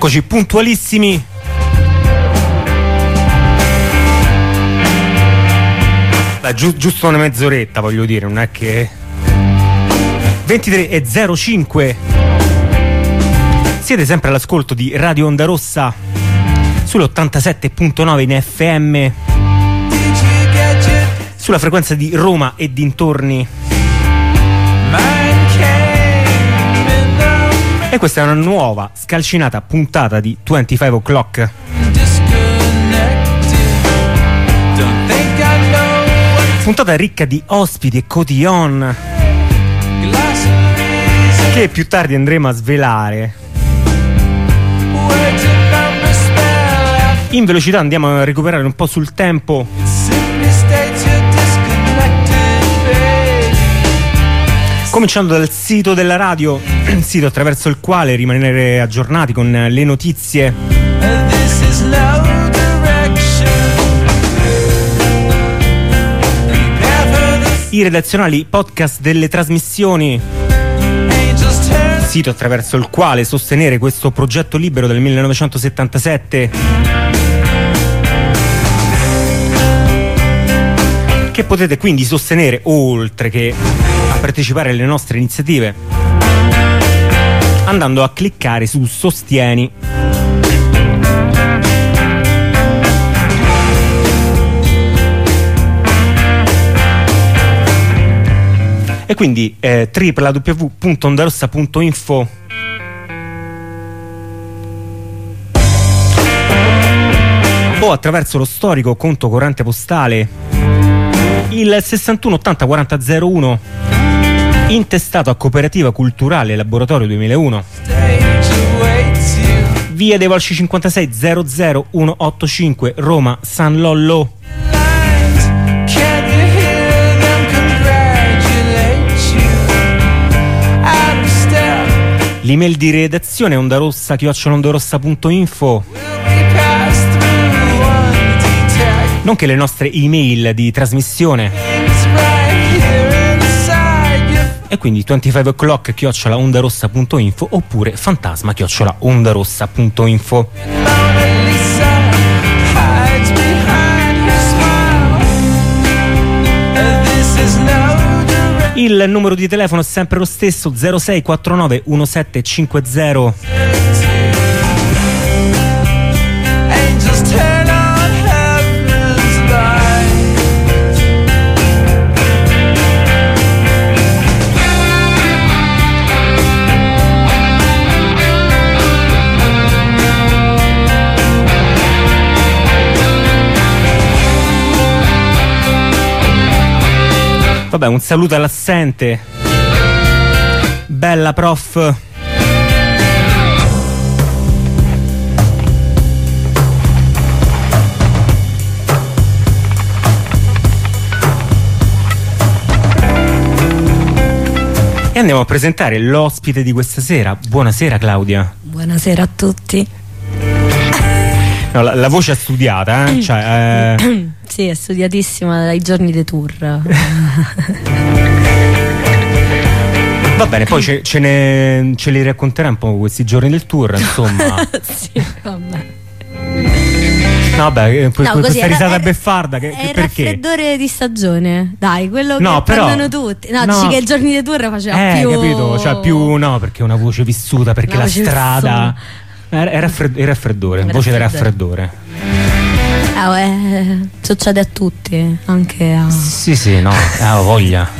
Eccoci puntualissimi. Beh, giusto una mezz'oretta, voglio dire, non è che 23:05. Siete sempre all'ascolto di Radio Onda Rossa sull'87.9 in FM, sulla frequenza di Roma e dintorni. E questa è una nuova scalcinata puntata di 25 O'Clock. Puntata ricca di ospiti e cotillon che più tardi andremo a svelare. In velocità andiamo a recuperare un po' sul tempo. Cominciando dal sito della radio, sito attraverso il quale rimanere aggiornati con le notizie. I redazionali podcast delle trasmissioni, sito attraverso il quale sostenere questo progetto libero del 1977, che potete quindi sostenere oltre che a partecipare alle nostre iniziative andando a cliccare su Sostieni. E quindi www.ondarossa.info o attraverso lo storico conto corrente postale il 61 80 40 01 intestato a Cooperativa Culturale Laboratorio 2001, via dei Volsci 56 00185 Roma San Lollo. L'email di redazione è ondarossa@ondarossa.info, nonché le nostre email di trasmissione. E quindi 25 o'clock@ondarossa.info oppure fantasma@ondarossa.info. Il numero di telefono è sempre lo stesso, 0649 1750. Vabbè, un saluto all'assente. Bella prof. E andiamo a presentare l'ospite di questa sera. Buonasera Claudia. Buonasera a tutti. No, la voce è studiata, eh? Cioè, Sì, è studiatissima dai giorni dei tour. Va bene, poi ce li racconterà un po' questi giorni del tour, insomma. Sì, vabbè. No, vabbè, No, questa risata beffarda è il perché? raffreddore di stagione, dai, quello che però, prendono tutti. No, dici che i giorni dei tour faceva più. Capito, cioè più no, perché è una voce vissuta, perché una la voce strada era raffreddore, voce da raffreddore. Succede a tutti, anche a... Sì, no, ho voglia.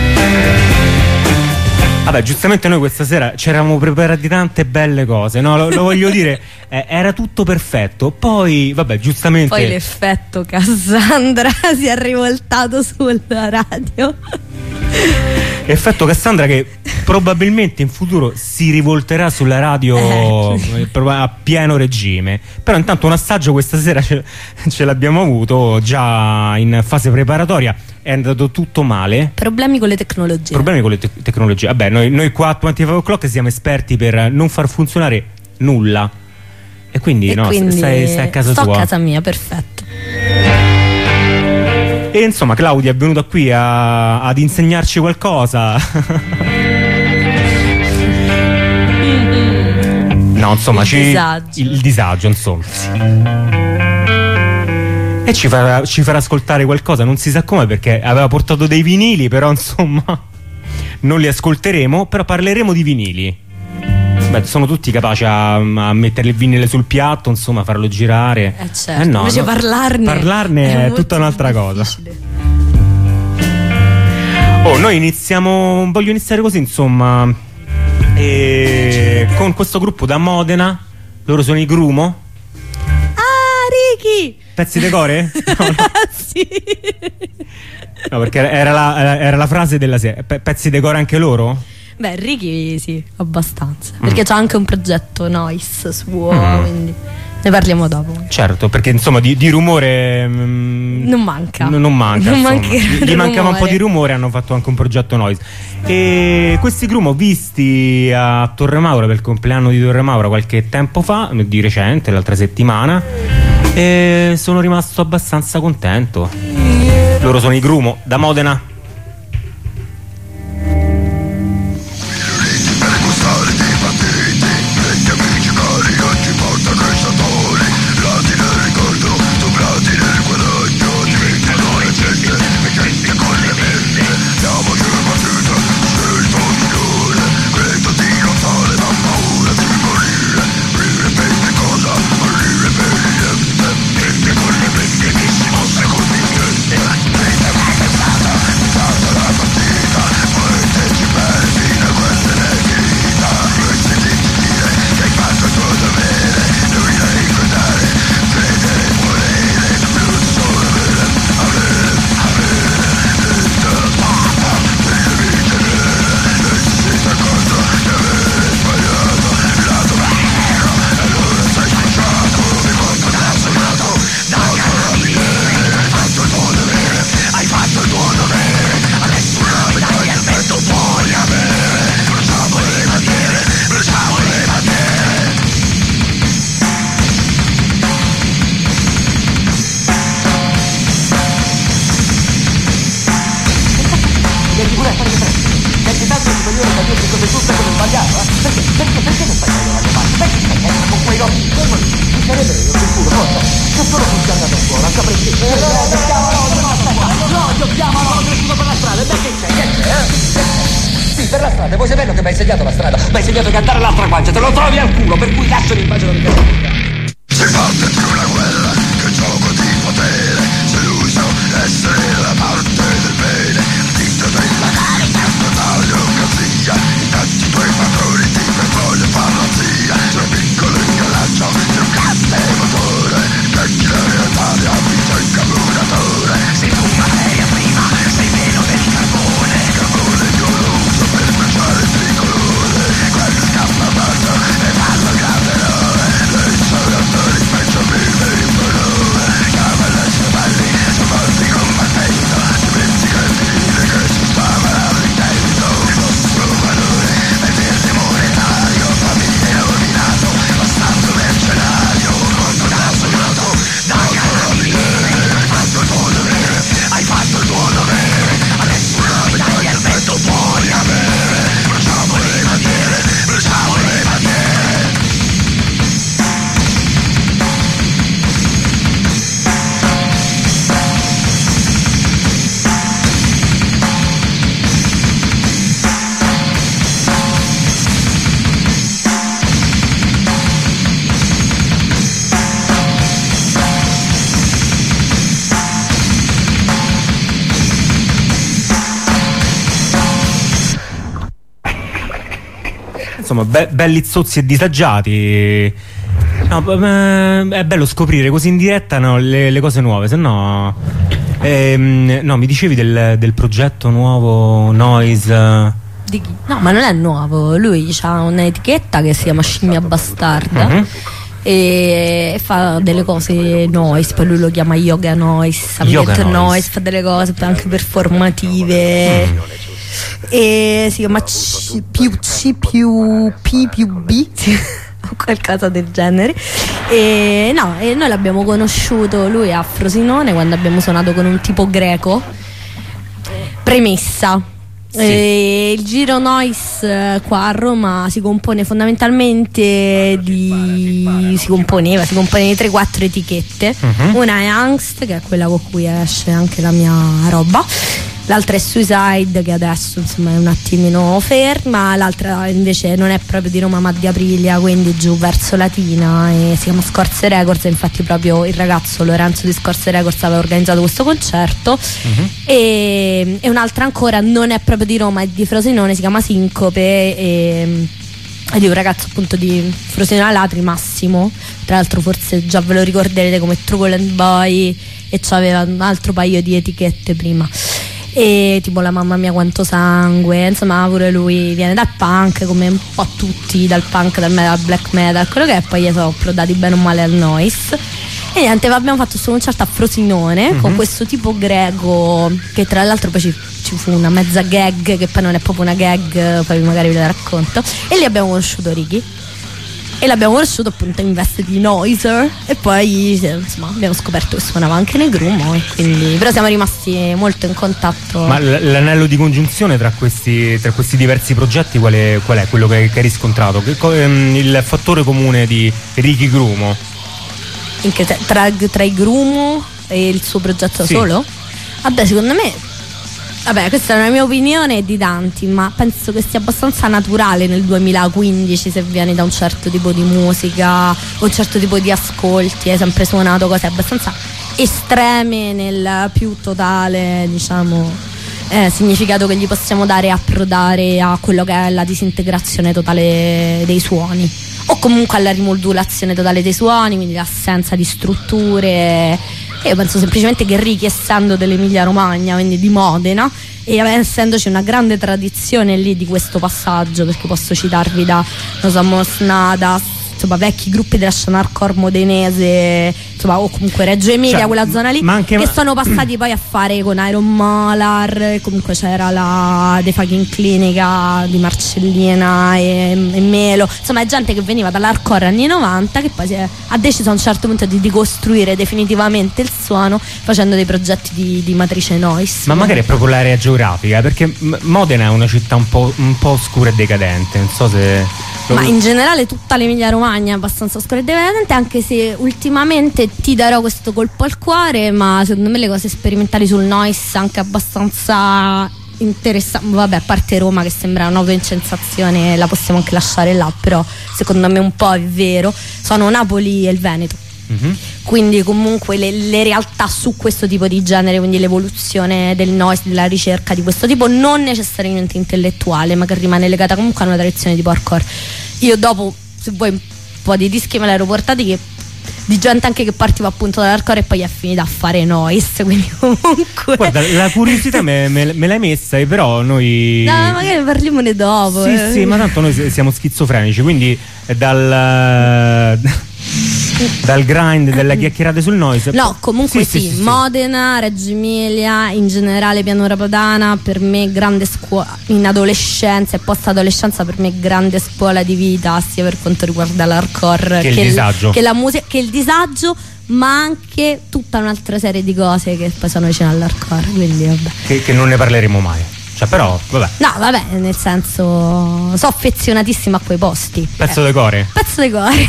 Vabbè, giustamente noi questa sera ci eravamo preparati tante belle cose, no? Lo voglio dire, era tutto perfetto. Poi, vabbè, giustamente. Poi l'effetto Cassandra si è rivoltato sulla radio. Effetto Cassandra che probabilmente in futuro si rivolterà sulla radio a pieno regime. Però intanto un assaggio questa sera ce l'abbiamo avuto già in fase preparatoria. È andato tutto male. Problemi con le tecnologie. Vabbè, noi qua a 25 O'Clock siamo esperti per non far funzionare nulla. E quindi, stai a casa tua. Sto a casa mia, perfetto. E insomma Claudia è venuta qui ad insegnarci qualcosa. No, insomma, disagio. Il disagio, insomma. E ci farà ascoltare qualcosa, non si sa come, perché aveva portato dei vinili, però insomma non li ascolteremo, però parleremo di vinili. Beh, sono tutti capaci a mettere il vinile sul piatto, insomma, farlo girare. Certo. No, invece parlarne è tutta un'altra difficile. cosa. Voglio iniziare così, insomma, con questo gruppo da Modena. Loro sono i Grumo. Ricky! Pezzi decore? No. Sì. No, perché era la frase della sera. Pezzi decore anche loro? Beh, Ricky sì, abbastanza. Perché c'ha anche un progetto noise suo, quindi ne parliamo dopo. Certo, perché insomma di rumore non manca. Non manca. Gli mancava un po' di rumore, hanno fatto anche un progetto noise. E questi Grumo, visti a Torre Maura per il compleanno di Torre Maura qualche tempo fa, di recente, l'altra settimana, e sono rimasto abbastanza contento. Loro sono i Grumo da Modena. Vuoi sapere che mi hai insegnato la strada? Mi hai insegnato a cantare l'altra guancia, te lo trovi al culo, per cui cazzo l'immagino di casa. Si parte più una guerra che gioco di potere, se l'uso essere la parte del bene, tinta della carica, totale democrazia, i tanti tuoi padroni ti petrolio fanno zia, c'è un piccolo ingallaggio, c'è un grande motore, vecchi la realtà di abito in carburatore, si fuma l'aria prima, sei meno del carbone, io lo uso per mangiare il tricolore, quando scappa bacio e parlo grande eroe, lei sono attori, faccio vive il dolore, cavalla i cavalli, sono morti combattendo, dimentica il dire che si stava ridendo, il vostro valore è verde monetario, famiglia nominato, bastardo mercenario, molto naso noto, da carabiniere, hai fatto il tuo dovere, hai fatto il tuo dovere, adesso una medaglia al petto puoi avere, bruciamo le bandiere, bruciamo le bandiere. Insomma, belli zozzi e disagiati. No, è bello scoprire così in diretta, no, le cose nuove, se no. No, mi dicevi del progetto nuovo Noise. Di chi? No, ma non è nuovo. Lui ha un'etichetta che si chiama Scimmia Bastarda. E fa delle cose noise, poi lui lo chiama yoga noise, ambient noise, fa delle cose anche performative. E si chiama P+B o qualcosa del genere. E noi l'abbiamo conosciuto, lui a Frosinone, quando abbiamo suonato con un tipo greco. Premessa: Il Giro Noise qua a Roma si compone fondamentalmente di 3-4 etichette. Una è Angst, che è quella con cui esce anche la mia roba. L'altra è Suicide, che adesso insomma è un attimino ferma. L'altra invece non è proprio di Roma ma di Aprilia, quindi giù verso Latina, e si chiama Scorze Records. Infatti proprio il ragazzo Lorenzo di Scorze Records aveva organizzato questo concerto. E un'altra ancora non è proprio di Roma, è di Frosinone, si chiama Sincope, e di un ragazzo appunto di Frosinone Alatri, Massimo. Tra l'altro forse già ve lo ricorderete come Truculent Boy, e c'aveva un altro paio di etichette prima, e tipo la Mamma Mia Quanto Sangue, insomma pure lui viene dal punk, come un po' tutti, dal punk, dal metal, black metal, quello che è. Poi sono approdati bene o male al noise. E niente, abbiamo fatto questo concerto a Frosinone con questo tipo greco, che tra l'altro poi ci fu una mezza gag, che poi non è proprio una gag, poi magari ve la racconto. E lì abbiamo conosciuto Ricky, e l'abbiamo conosciuto appunto in veste di noiser, e poi insomma abbiamo scoperto che suonava anche nel Grumo, e quindi però siamo rimasti molto in contatto. Ma l'anello di congiunzione tra questi diversi progetti qual è quello che hai riscontrato? Il fattore comune di Ricky Grumo? Tra i Grumo e il suo progetto solo? Vabbè, secondo me, questa è una mia opinione di tanti, ma penso che sia abbastanza naturale nel 2015, se vieni da un certo tipo di musica o un certo tipo di ascolti, hai sempre suonato cose abbastanza estreme nel più totale, diciamo, significato che gli possiamo dare, approdare a quello che è la disintegrazione totale dei suoni, o comunque alla rimodulazione totale dei suoni, quindi l'assenza di strutture. Io penso semplicemente che Ricky, essendo dell'Emilia Romagna, quindi di Modena, e essendoci una grande tradizione lì di questo passaggio, perché posso citarvi da Mosnada, insomma vecchi gruppi della scena hardcore modenese, insomma, o comunque Reggio Emilia, quella zona lì, che sono passati poi a fare con Iron Molar, comunque c'era la The Fucking Clinica di Marcellina e Melo, insomma è gente che veniva dall'hardcore anni 90, che poi ha deciso a un certo punto di ricostruire definitivamente il suono facendo dei progetti di matrice noise. Ma magari è proprio l'area geografica, perché Modena è una città un po' oscura e decadente, non so se... Ma in generale tutta l'Emilia Romagna è abbastanza oscura e decadente, anche se ultimamente ti darò questo colpo al cuore, ma secondo me le cose sperimentali sul noise anche abbastanza interessanti. Vabbè, a parte Roma che sembra un'autoincensazione, la possiamo anche lasciare là, però secondo me un po' è vero, sono Napoli e il Veneto. Quindi comunque le realtà su questo tipo di genere, quindi l'evoluzione del noise, della ricerca di questo tipo, non necessariamente intellettuale, ma che rimane legata comunque a una tradizione tipo hardcore. Io dopo, se vuoi, un po' di dischi me l'ero portati, che di gente anche che partiva appunto dall'hardcore e poi è finita a fare noise, quindi comunque guarda, la curiosità me l'hai messa, e però noi magari parliamone dopo. Sì, ma tanto noi siamo schizofrenici, quindi dal grind, delle chiacchierate sul noise. No, comunque sì. Modena, Reggio Emilia, in generale Pianura Padana, per me grande scuola in adolescenza e post adolescenza, per me grande scuola di vita, sia per quanto riguarda l'hardcore che il disagio, che la musica, che il disagio, ma anche tutta un'altra serie di cose che poi sono vicine all'hardcore, quindi vabbè. Che non ne parleremo mai. Cioè, però, vabbè. No, vabbè, nel senso, sono affezionatissima a quei posti. Pezzo de core. Pezzo de core.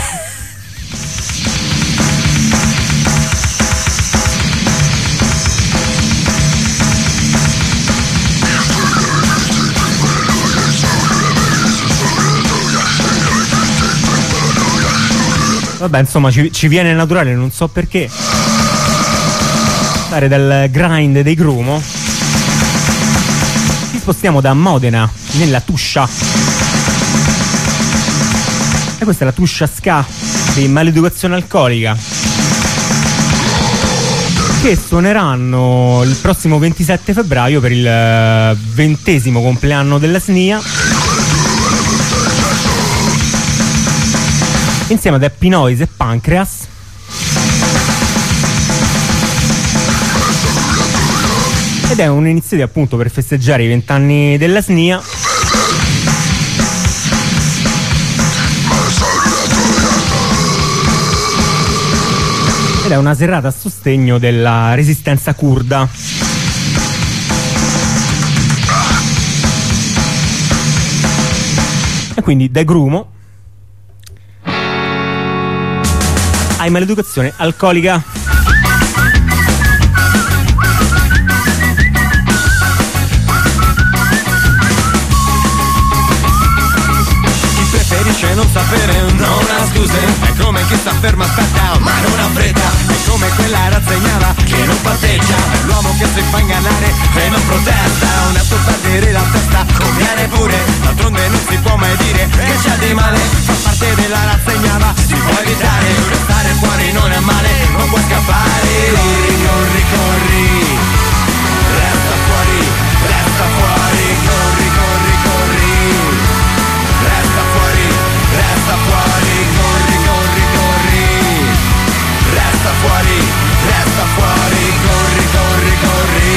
Vabbè, insomma, ci viene naturale, non so perché, fare del grind dei Grumo. Ci spostiamo da Modena nella Tuscia, e questa è la Tuscia Ska di Maleducazione Alcolica, che suoneranno il prossimo 27 febbraio per il 20° compleanno della SNIA, insieme ad Happy Noise e Pancreas. Ed è un'iniziativa appunto per festeggiare i 20 anni della SNIA. Ed è una serata a sostegno della resistenza curda. E quindi dai grumo hai maleducazione alcolica. Preferisce non sapere, non ha scuse. È come chi sta fermo, aspetta, ma non ha fretta. È come quella razzegnata che non patteggia. È l'uomo che si fa ingannare e non protesta. Un atto perdere la testa, conviene pure. D'altronde non si può mai dire che c'è di male. Fa parte della razzegnata, si può evitare. Restare fuori non è male, non puoi scappare. Corri, corri, corri. Resta fuori, resta fuori. Corri, corri, corri. Resta fuori, corri, corri, corri. Resta fuori, corri, corri, corri.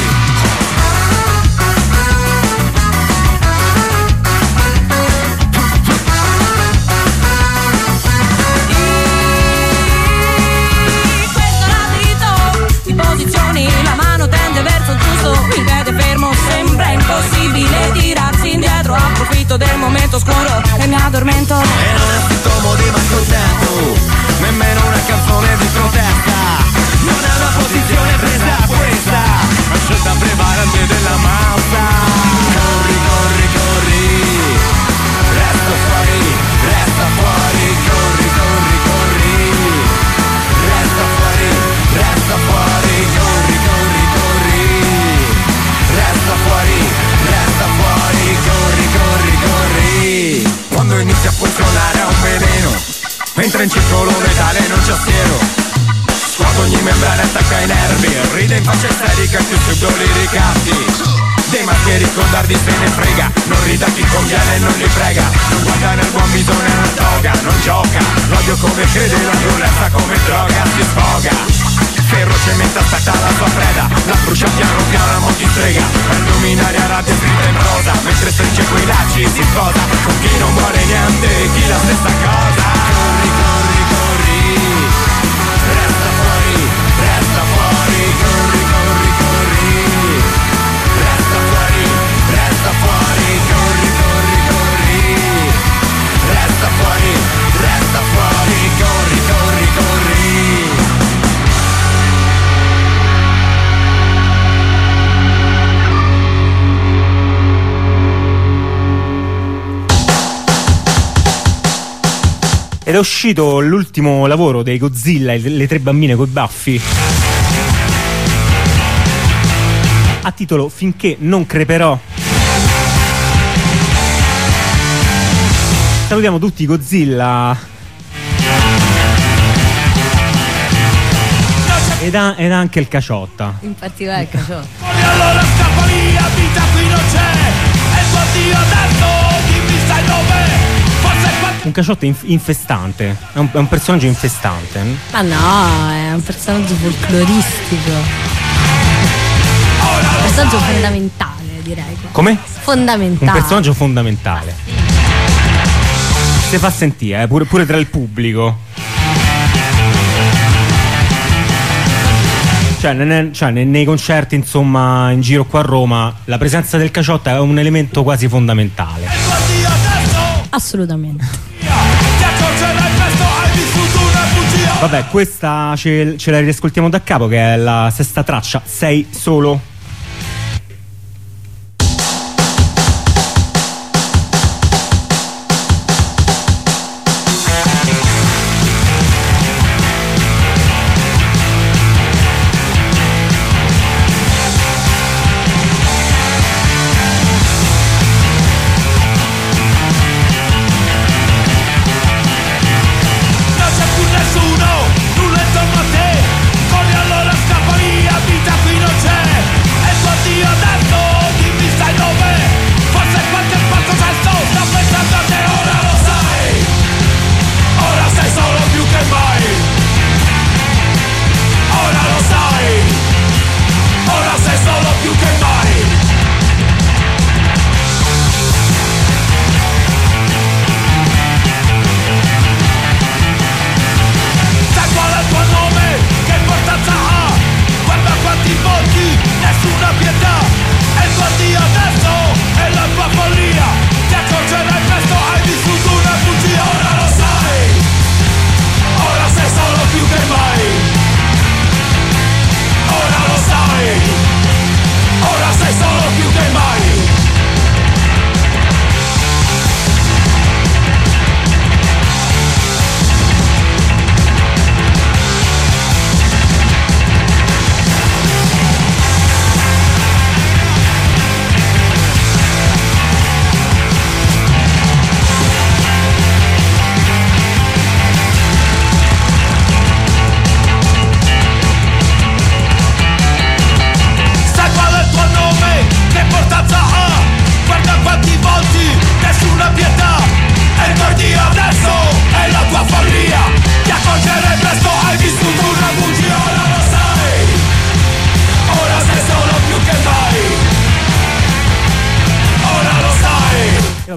Questo labirinto di posizioni, la mano tende verso il giusto, il piede fermo, sembra impossibile tirarsi indietro. Approfitto del momento oscuro e mi addormento. E non è sintomo di malcontento, nemmeno una canzone di protesta. Non è una posizione presa questa, ma scelta prevalente della massa. Corri, corri, corri. Resta fuori, corri, corri, corri. Resta fuori, corri, corri, corri. Resta fuori, corri, corri, corri. Quando inizia a funzionare è un veleno, mentre in circolo letale non c'è siero. Quando ogni membrana attacca i nervi, ride in faccia isterica e più subdoli ricatti. Dei mascheri con dardi se ne frega, non rida chi conviene e non li frega. Non guarda nel buon bisogno e una toga, non gioca. L'odio come crede, la violenza come droga si sfoga. Ferocemente aspetta la sua preda, la brucia piano piano a mo' di strega. Per luminaria rabbia scritta in prosa, mentre stringe quei lacci si sposa con chi non vuole niente, chi la stessa cosa. Corri, corri, corri. Resta fuori, corri, corri, corri. Resta fuori, corri, corri, corri. Resta fuori, corri, corri, corri. Ed è uscito l'ultimo lavoro dei Godzilla, le tre bambine coi baffi, a titolo Finché non creperò. Salutiamo tutti i Godzilla ed anche il Caciotta. In particolare il Caciotta. E allora scappa via, vita qui non c'è. E tuo Dio adesso dimmi sai dov'è. Un Caciotta infestante, è un personaggio infestante. Ma no, è un personaggio folcloristico. Un personaggio fondamentale, direi. Come? Fondamentale. Un personaggio fondamentale. Si fa sentire, pure tra il pubblico. Cioè, nei concerti, insomma, in giro qua a Roma, la presenza del Caciotta è un elemento quasi fondamentale. Assolutamente. Vabbè, questa ce la riascoltiamo da capo, che è la sesta traccia, Sei solo. Nulla intorno a te, corri allora scappa via, vita qui non c'è.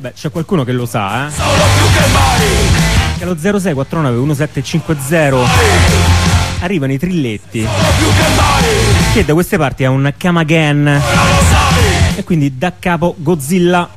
Vabbè, c'è qualcuno che lo sa, che allo 06491750 arrivano i trilletti che da queste parti è un come again e quindi da capo Godzilla.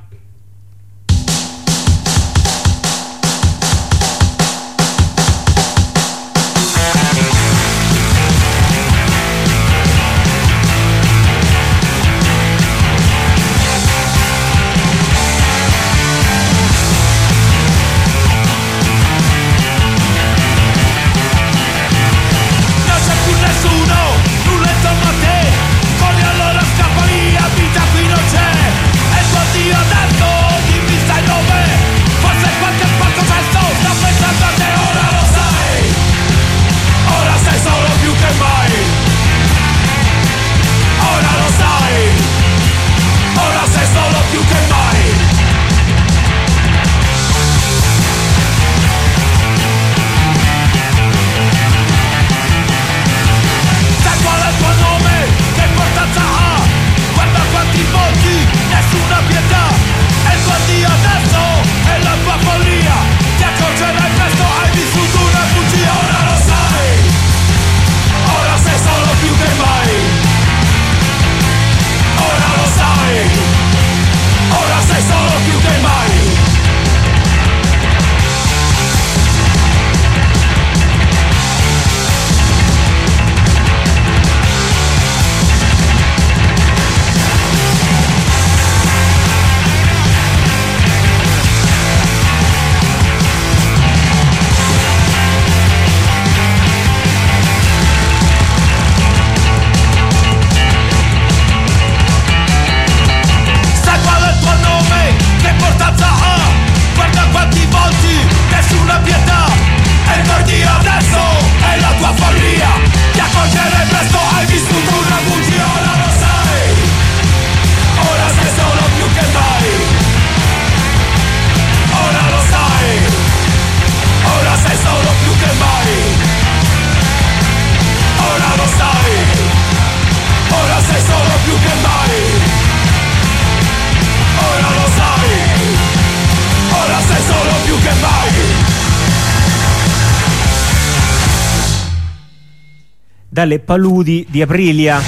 Dalle paludi di Aprilia.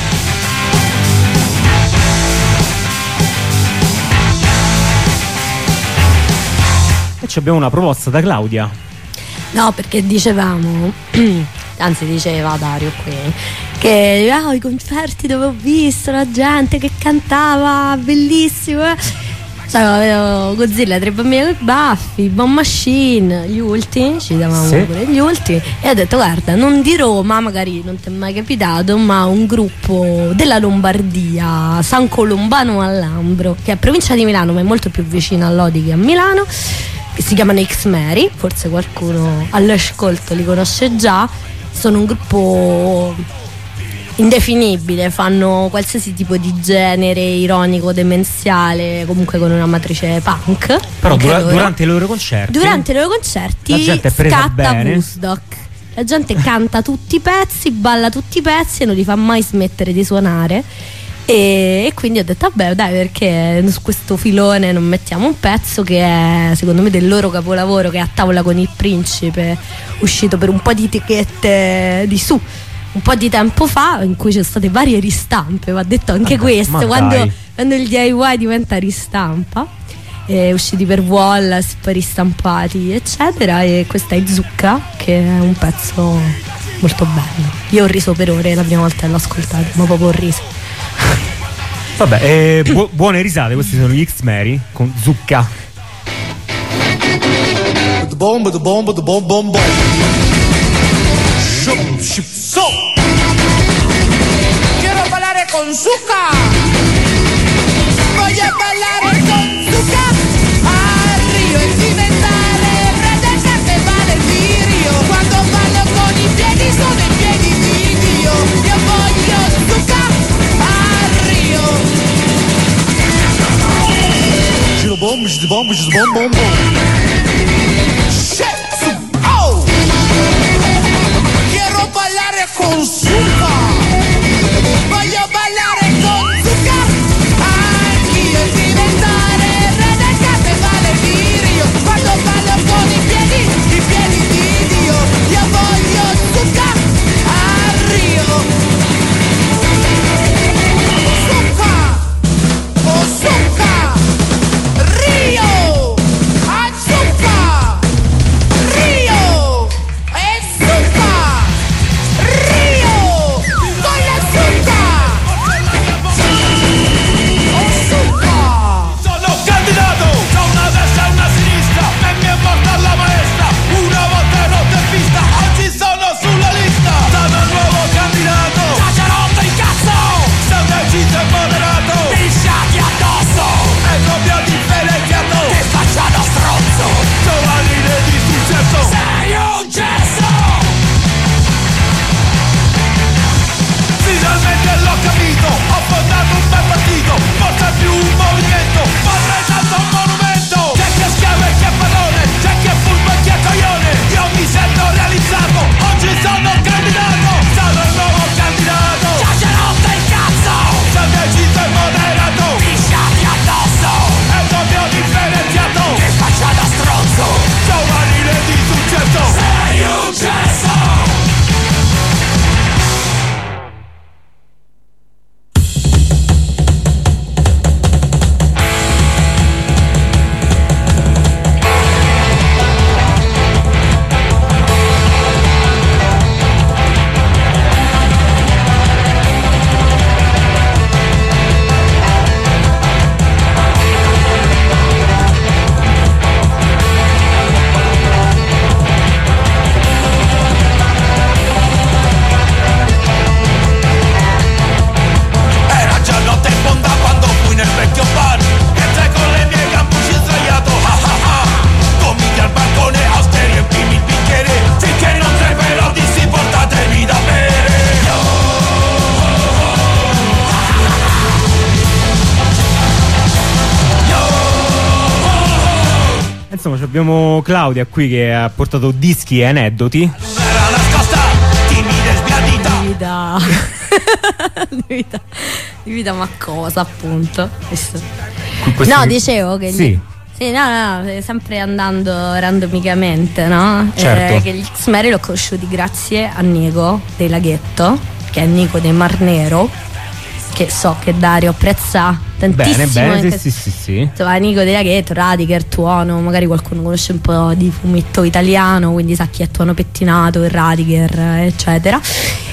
E ci abbiamo una proposta da Claudia. No, perché dicevamo, anzi diceva Dario qui, che i concerti dove ho visto la gente che cantava, bellissimo. Avevo Godzilla, 3 bambini con i baffi, Bomb Machine, gli ultimi, ci davamo pure gli ultimi. E ho detto guarda, non di Roma, magari non ti è mai capitato, ma un gruppo della Lombardia, San Colombano all'Ambro, che è provincia di Milano ma è molto più vicino a Lodi che a Milano, che si chiamano X-Mary, forse qualcuno all'ascolto li conosce già. Sono un gruppo indefinibile, fanno qualsiasi tipo di genere ironico, demenziale, comunque con una matrice punk. Però durante i loro concerti la gente è presa scatta bene. Woodstock. La gente canta tutti i pezzi, balla tutti i pezzi e non li fa mai smettere di suonare. E quindi ho detto vabbè dai, perché su questo filone non mettiamo un pezzo che è secondo me del loro capolavoro, che è A tavola con il principe, uscito per un po' di etichette di su un po' di tempo fa, in cui c'è state varie ristampe, va detto anche questo, quando il DIY diventa ristampa, usciti per Wallace, poi ristampati eccetera. E questa è Zucca, che è un pezzo molto bello. Io ho riso per ore la prima volta che l'ho ascoltato, ma proprio ho riso. Vabbè, buone risate, questi sono gli X-Mary con Zucca. The bomb. So. Quiero bailar con Zucca. Voglio ballare con Zucca. Al Rio e diventare re del carnevale di Rio. Quando ballo con i piedi sono i piedi di Dio. Io voglio Zucca al Rio. Giro bomb. Con Zucca, voglio ballare con Zucca, anch'io diventare re del carnevale abbiamo Claudia qui che ha portato dischi e aneddoti. Era nascosta, timida e sbiadita. Di vita, ma cosa appunto? Questi... No, dicevo che sì. Sì, no, sempre andando randomicamente, no? Certo. Che gli X-Mary l'ho conosciuti grazie a Nico dei Laghetto, che è Nico dei Mar Nero, che so che Dario apprezza tantissimo. Bene, sì. Insomma, Nico dei Laghetto, Radiger, Tuono, magari qualcuno conosce un po' di fumetto italiano, quindi sa chi è Tuono Pettinato, il Radiger, eccetera.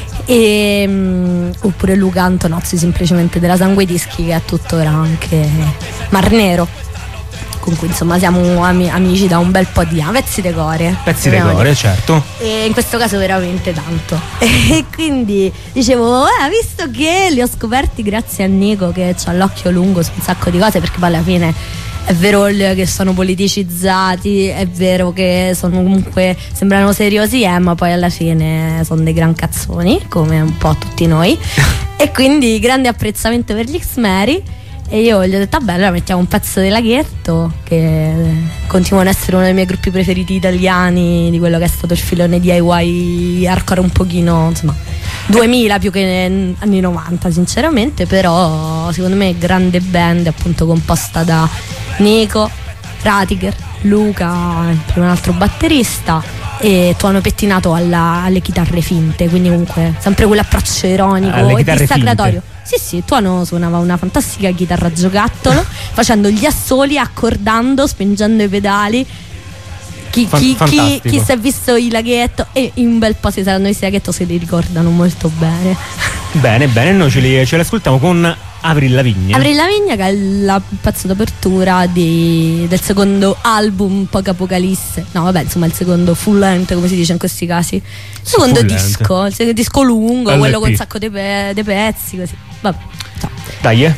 Oppure Luca Antonozzi, semplicemente della Sangue Dischi, che è tuttora anche Mar Nero, con cui insomma siamo amici da un bel po' di anni. Pezzi di core, certo. E in questo caso veramente tanto. E quindi dicevo, visto che li ho scoperti grazie a Nico, che ha l'occhio lungo su un sacco di cose, perché poi alla fine è vero che sono politicizzati, è vero che sono comunque, sembrano seriosi, ma poi alla fine sono dei gran cazzoni, come un po' tutti noi. E quindi grande apprezzamento per gli X-Mary. E io gli ho detto, vabbè, allora mettiamo un pezzo di Laghetto, che continuano ad essere uno dei miei gruppi preferiti italiani, di quello che è stato il filone DIY hardcore un pochino, insomma, 2000 più che anni 90 sinceramente, però secondo me grande band, appunto composta da Nico, Ratiger, Luca, un altro batterista, e Tuono Pettinato alle chitarre finte, quindi comunque sempre quell'approccio ironico e dissacratorio. Sì, Tuono suonava una fantastica chitarra giocattolo, facendo gli assoli, accordando, spingendo i pedali. Chi si è visto i Laghetto, e in un bel po' si saranno visti i Laghetto, se li ricordano molto bene. Bene, noi ce li ascoltiamo con Avril Lavigne, che è il pezzo d'apertura del secondo album, poca apocalisse. No, vabbè, insomma, il secondo full length, come si dice in questi casi. Il secondo disco, il secondo disco lungo, LP. quello con un sacco di pezzi, così. Vabbè, ciao. Dai,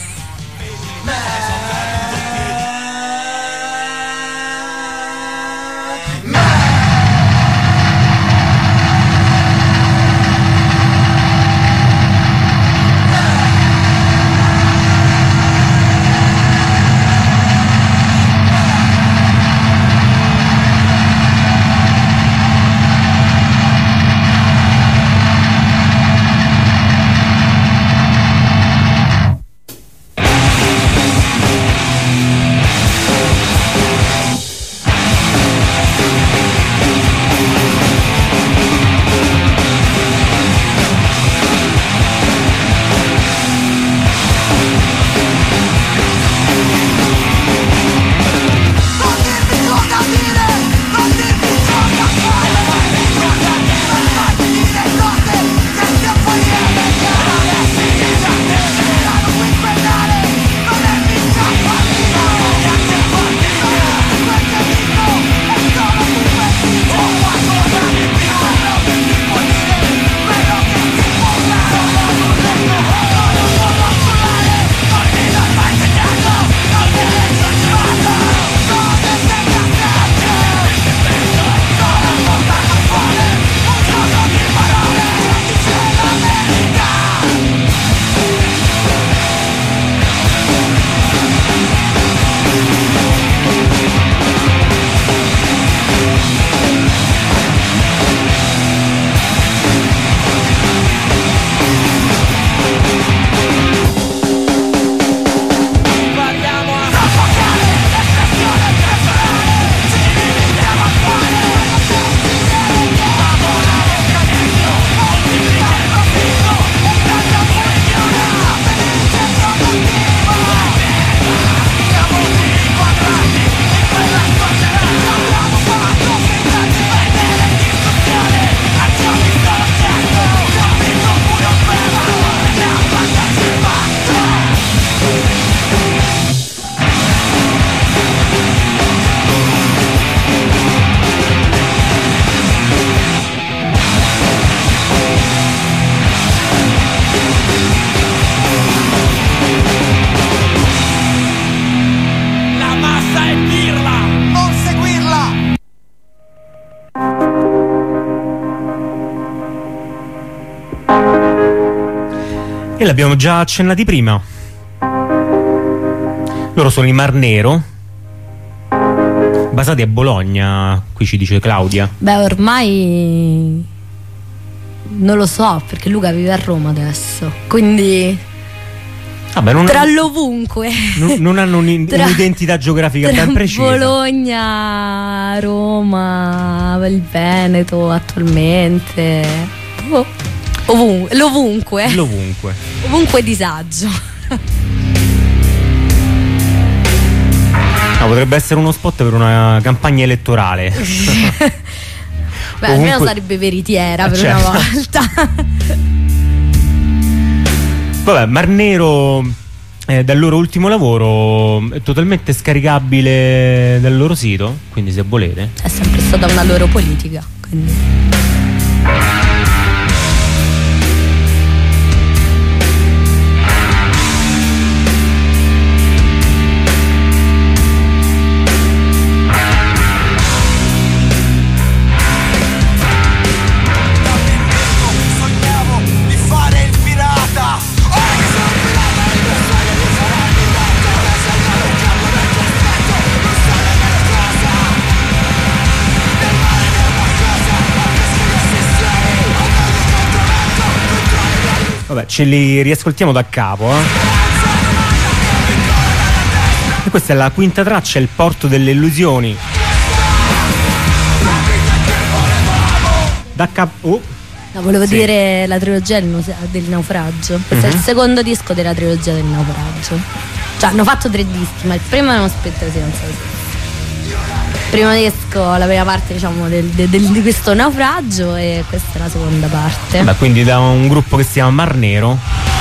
E l'abbiamo già accennati prima. Loro sono i Mar Nero, basati a Bologna, qui ci dice Claudia. Beh, ormai non lo so, perché Luca vive a Roma adesso, quindi tra l'ovunque non hanno un'identità geografica ben precisa. Bologna, Roma, il Veneto attualmente, l'ovunque disagio. Potrebbe essere uno spot per una campagna elettorale. Beh, almeno sarebbe veritiera per certo. una volta. Vabbè, Mar Nero dal loro ultimo lavoro è totalmente scaricabile dal loro sito, quindi se volete. È sempre stata una loro politica, quindi. Vabbè, ce li riascoltiamo da capo, E questa è la quinta traccia, Il porto delle illusioni. Da capo. No, volevo dire la trilogia del naufragio. Questo è il secondo disco della trilogia del naufragio. Cioè, hanno fatto 3 dischi, ma il primo è uno spettro senza. Il primo disco, la prima parte, diciamo, di questo naufragio, e questa è la seconda parte. Beh, quindi da un gruppo che si chiama Mar Nero.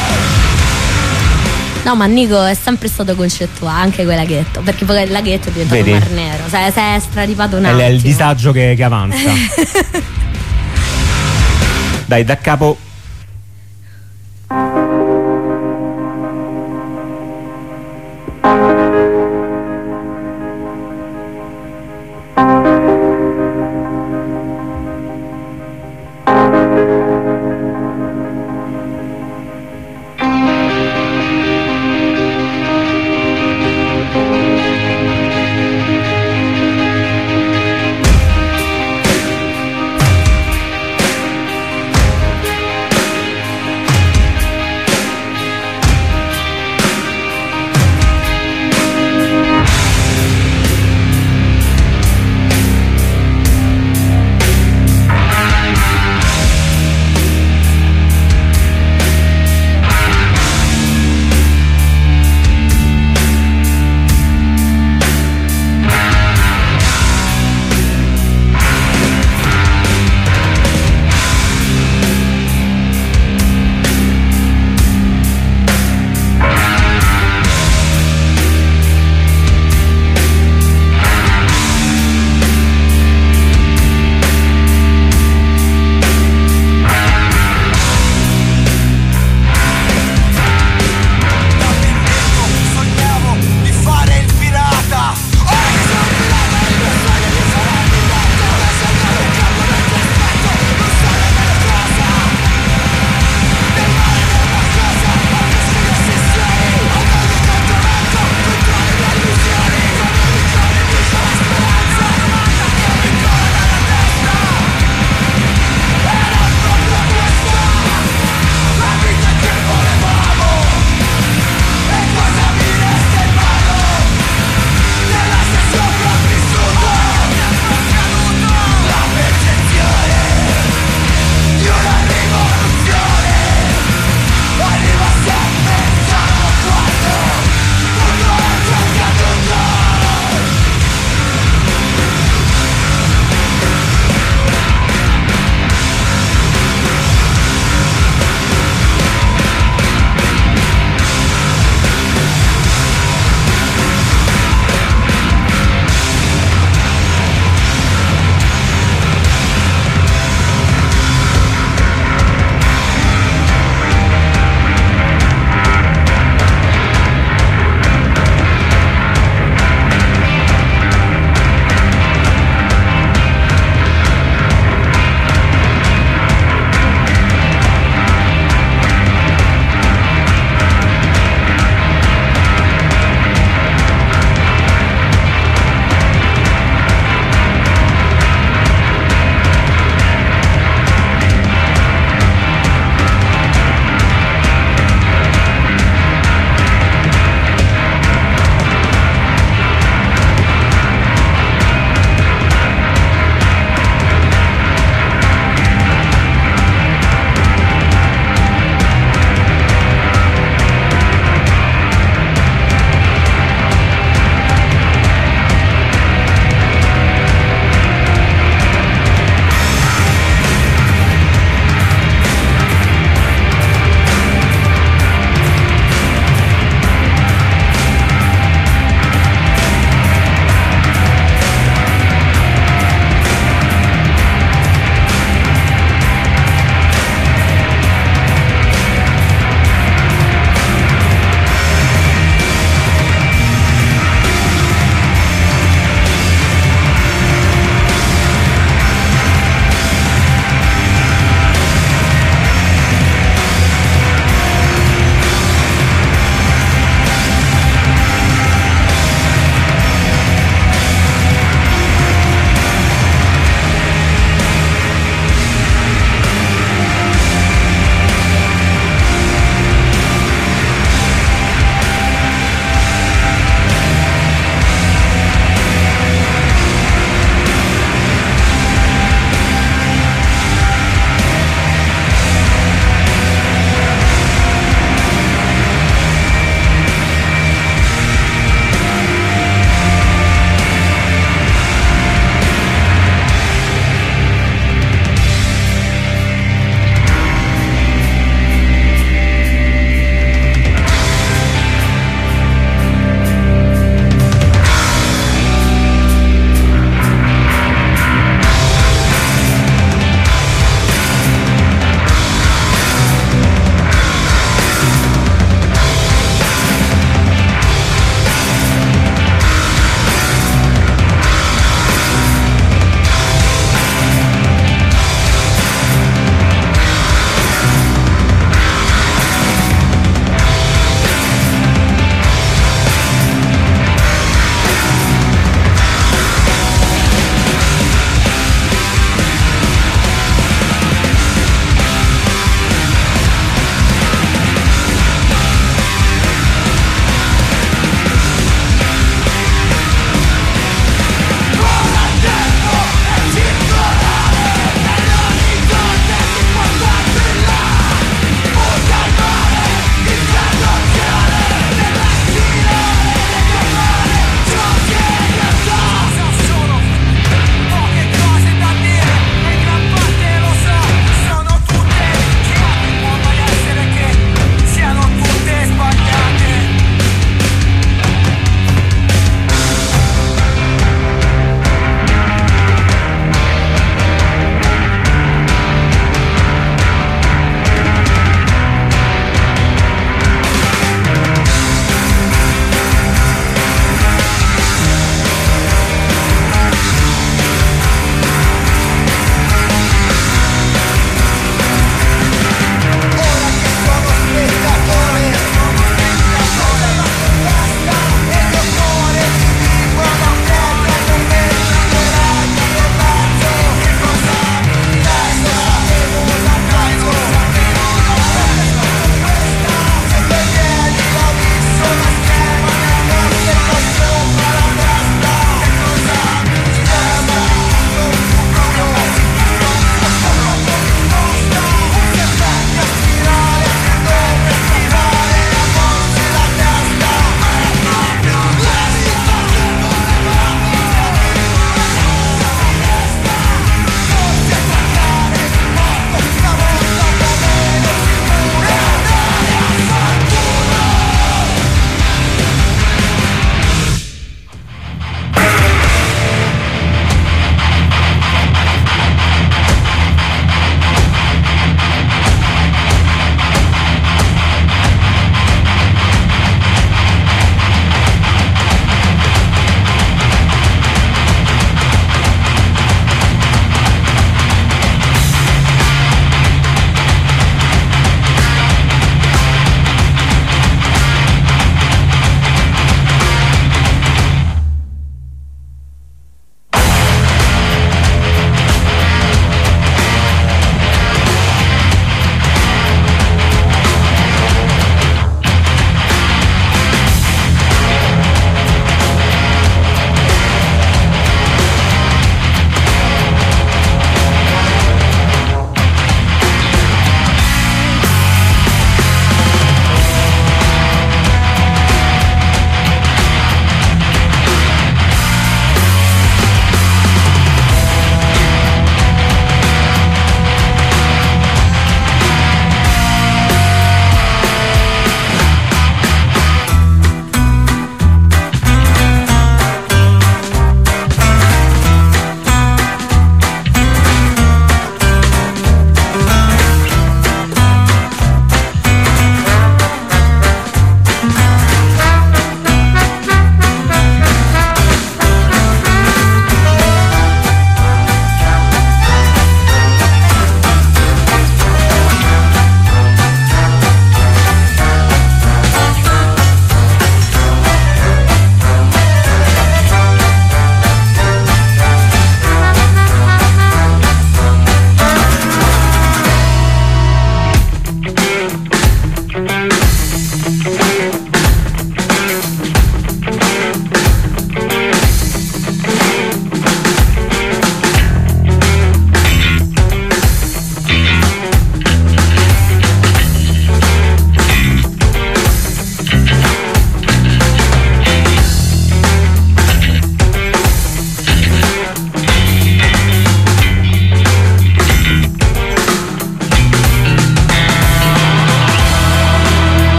No, ma Nico è sempre stato concettuale, anche quel laghetto, perché poi il laghetto è diventato Mar Nero. Si è straripato un attimo. È il disagio che avanza. Dai, da capo.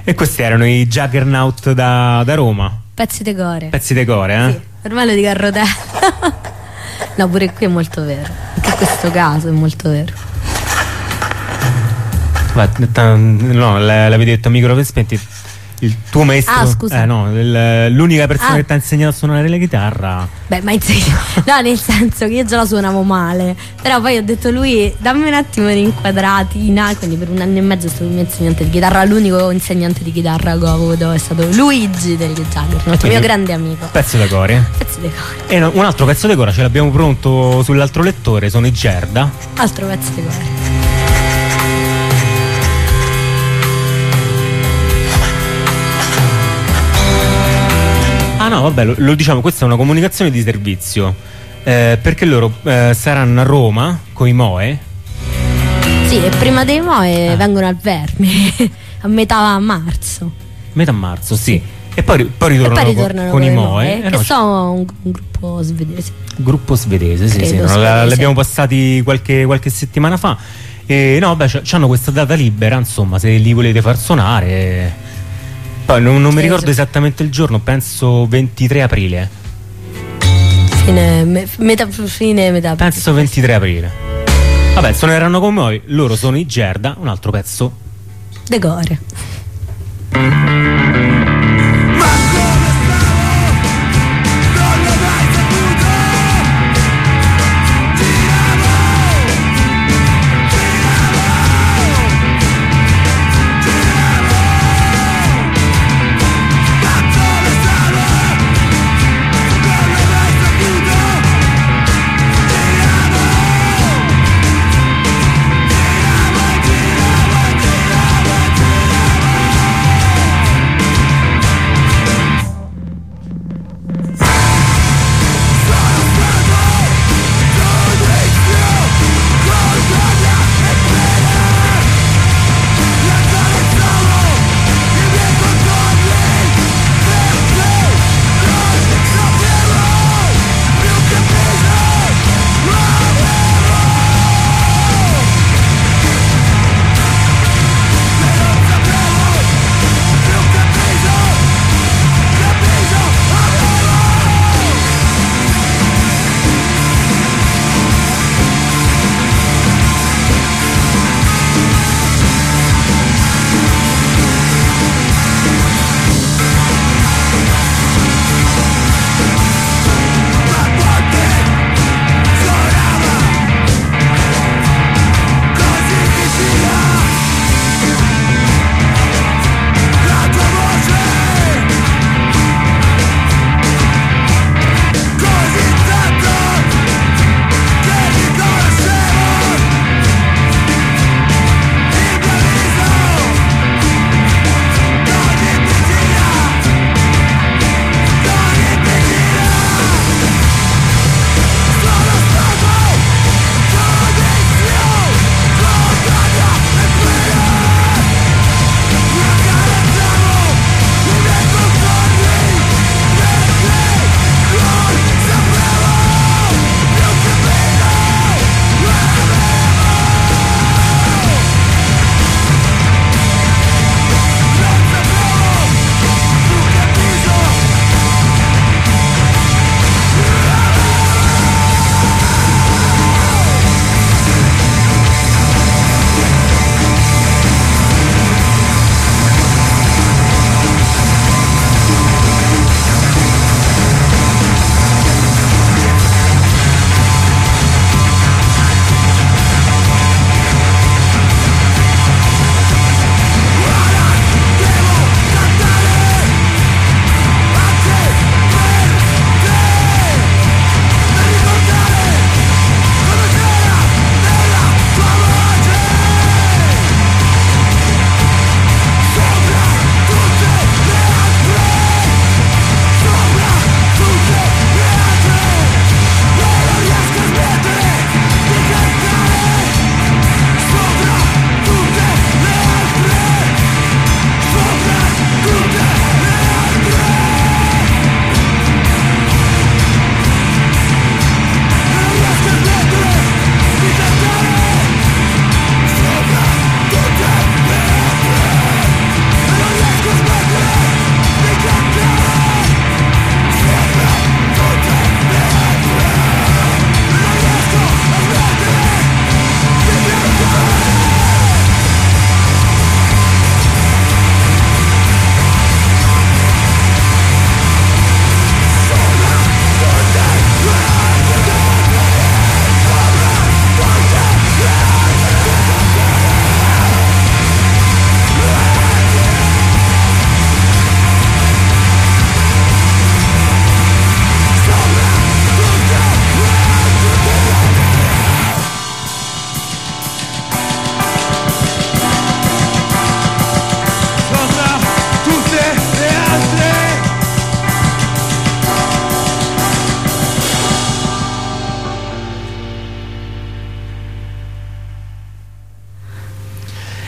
E questi erano i Juggernaut da Roma. Pezzi de core. Pezzi de core, eh? Sì, per me lo dico a rotella. No, pure qui è molto vero. Anche in questo caso è molto vero. No, l'avevi detto a microfoni spenti. Il tuo maestro. Ah, scusa. No, l'unica persona che ti ha insegnato a suonare la chitarra. Beh, ma no, nel senso che io già la suonavo male. Però poi ho detto lui, dammi un attimo un'inquadratina. Quindi per 1 anno e mezzo è stato il mio insegnante di chitarra. L'unico insegnante di chitarra che ho avuto è stato Luigi del Juggernaut, il mio grande amico. Pezzo da core. Pezzi de core. E un altro pezzo di core ce l'abbiamo pronto sull'altro lettore, sono i Gerda. Altro pezzo di core. Ah no, vabbè, lo diciamo, questa è una comunicazione di servizio, perché loro saranno a Roma con i Moe. Sì, e prima dei Moe vengono al Vermi a metà marzo. Metà marzo, sì. E poi ritornano con i Moe. Che sono un gruppo svedese. Gruppo svedese, sì, Credo, sì. svedese. L'abbiamo passati qualche settimana fa. E no, vabbè, c'hanno questa data libera, insomma, se li volete far suonare. Poi non mi ricordo esattamente il giorno, penso 23 aprile. Metà. Penso 23 aprile. Vabbè, suoneranno con noi, loro sono i Gerda, un altro pezzo. De core.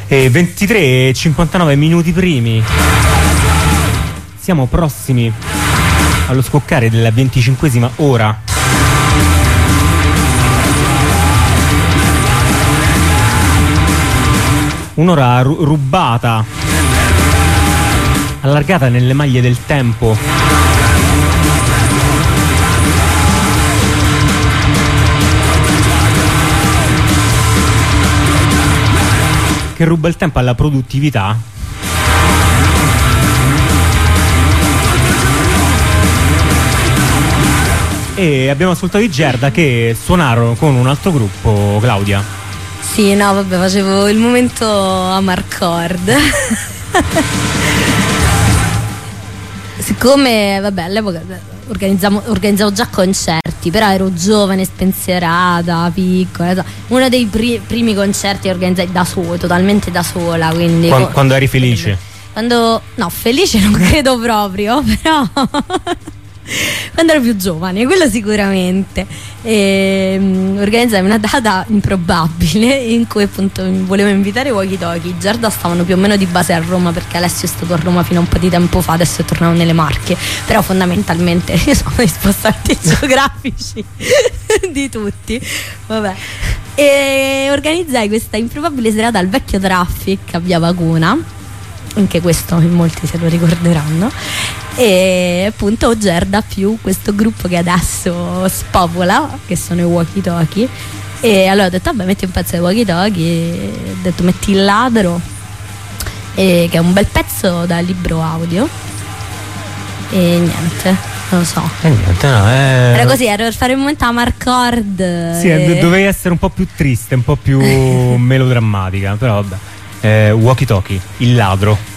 E 23:59 minuti primi. Siamo prossimi allo scoccare della 25esima ora. Un'ora rubata, allargata nelle maglie del tempo. Che ruba il tempo alla produttività. E abbiamo ascoltato i Gerda che suonarono con un altro gruppo, Claudia. Sì, no, vabbè, facevo il momento Amarcord. Siccome, vabbè, all'epoca organizzavo già concerti, però ero giovane, spensierata, piccola. Uno dei primi concerti che organizzai da sola, totalmente da sola, quindi quando eri felice? No, felice non credo proprio, però quando ero più giovane, quello sicuramente. Organizzai una data improbabile in cui appunto volevo invitare i Walkie Talkie. I Gerda stavano più o meno di base a Roma, perché Alessio è stato a Roma fino a un po' di tempo fa, adesso è tornato nelle Marche, però fondamentalmente io sono dei spostamenti geografici di tutti, vabbè. E organizzai questa improbabile serata al vecchio Traffic a Via Pagona, anche questo in molti se lo ricorderanno. E appunto Gerda più questo gruppo che adesso spopola, che sono i Walkie Talkie. E allora ho detto vabbè, metti un pezzo dei Walkie Talkie, e ho detto metti Il Ladro, che è un bel pezzo da libro audio. E niente, non lo so. Niente, no, era così, era per fare il momento Amarcord. Sì, dovevi essere un po' più triste, un po' più melodrammatica, però vabbè. Walkie Talkie, Il Ladro.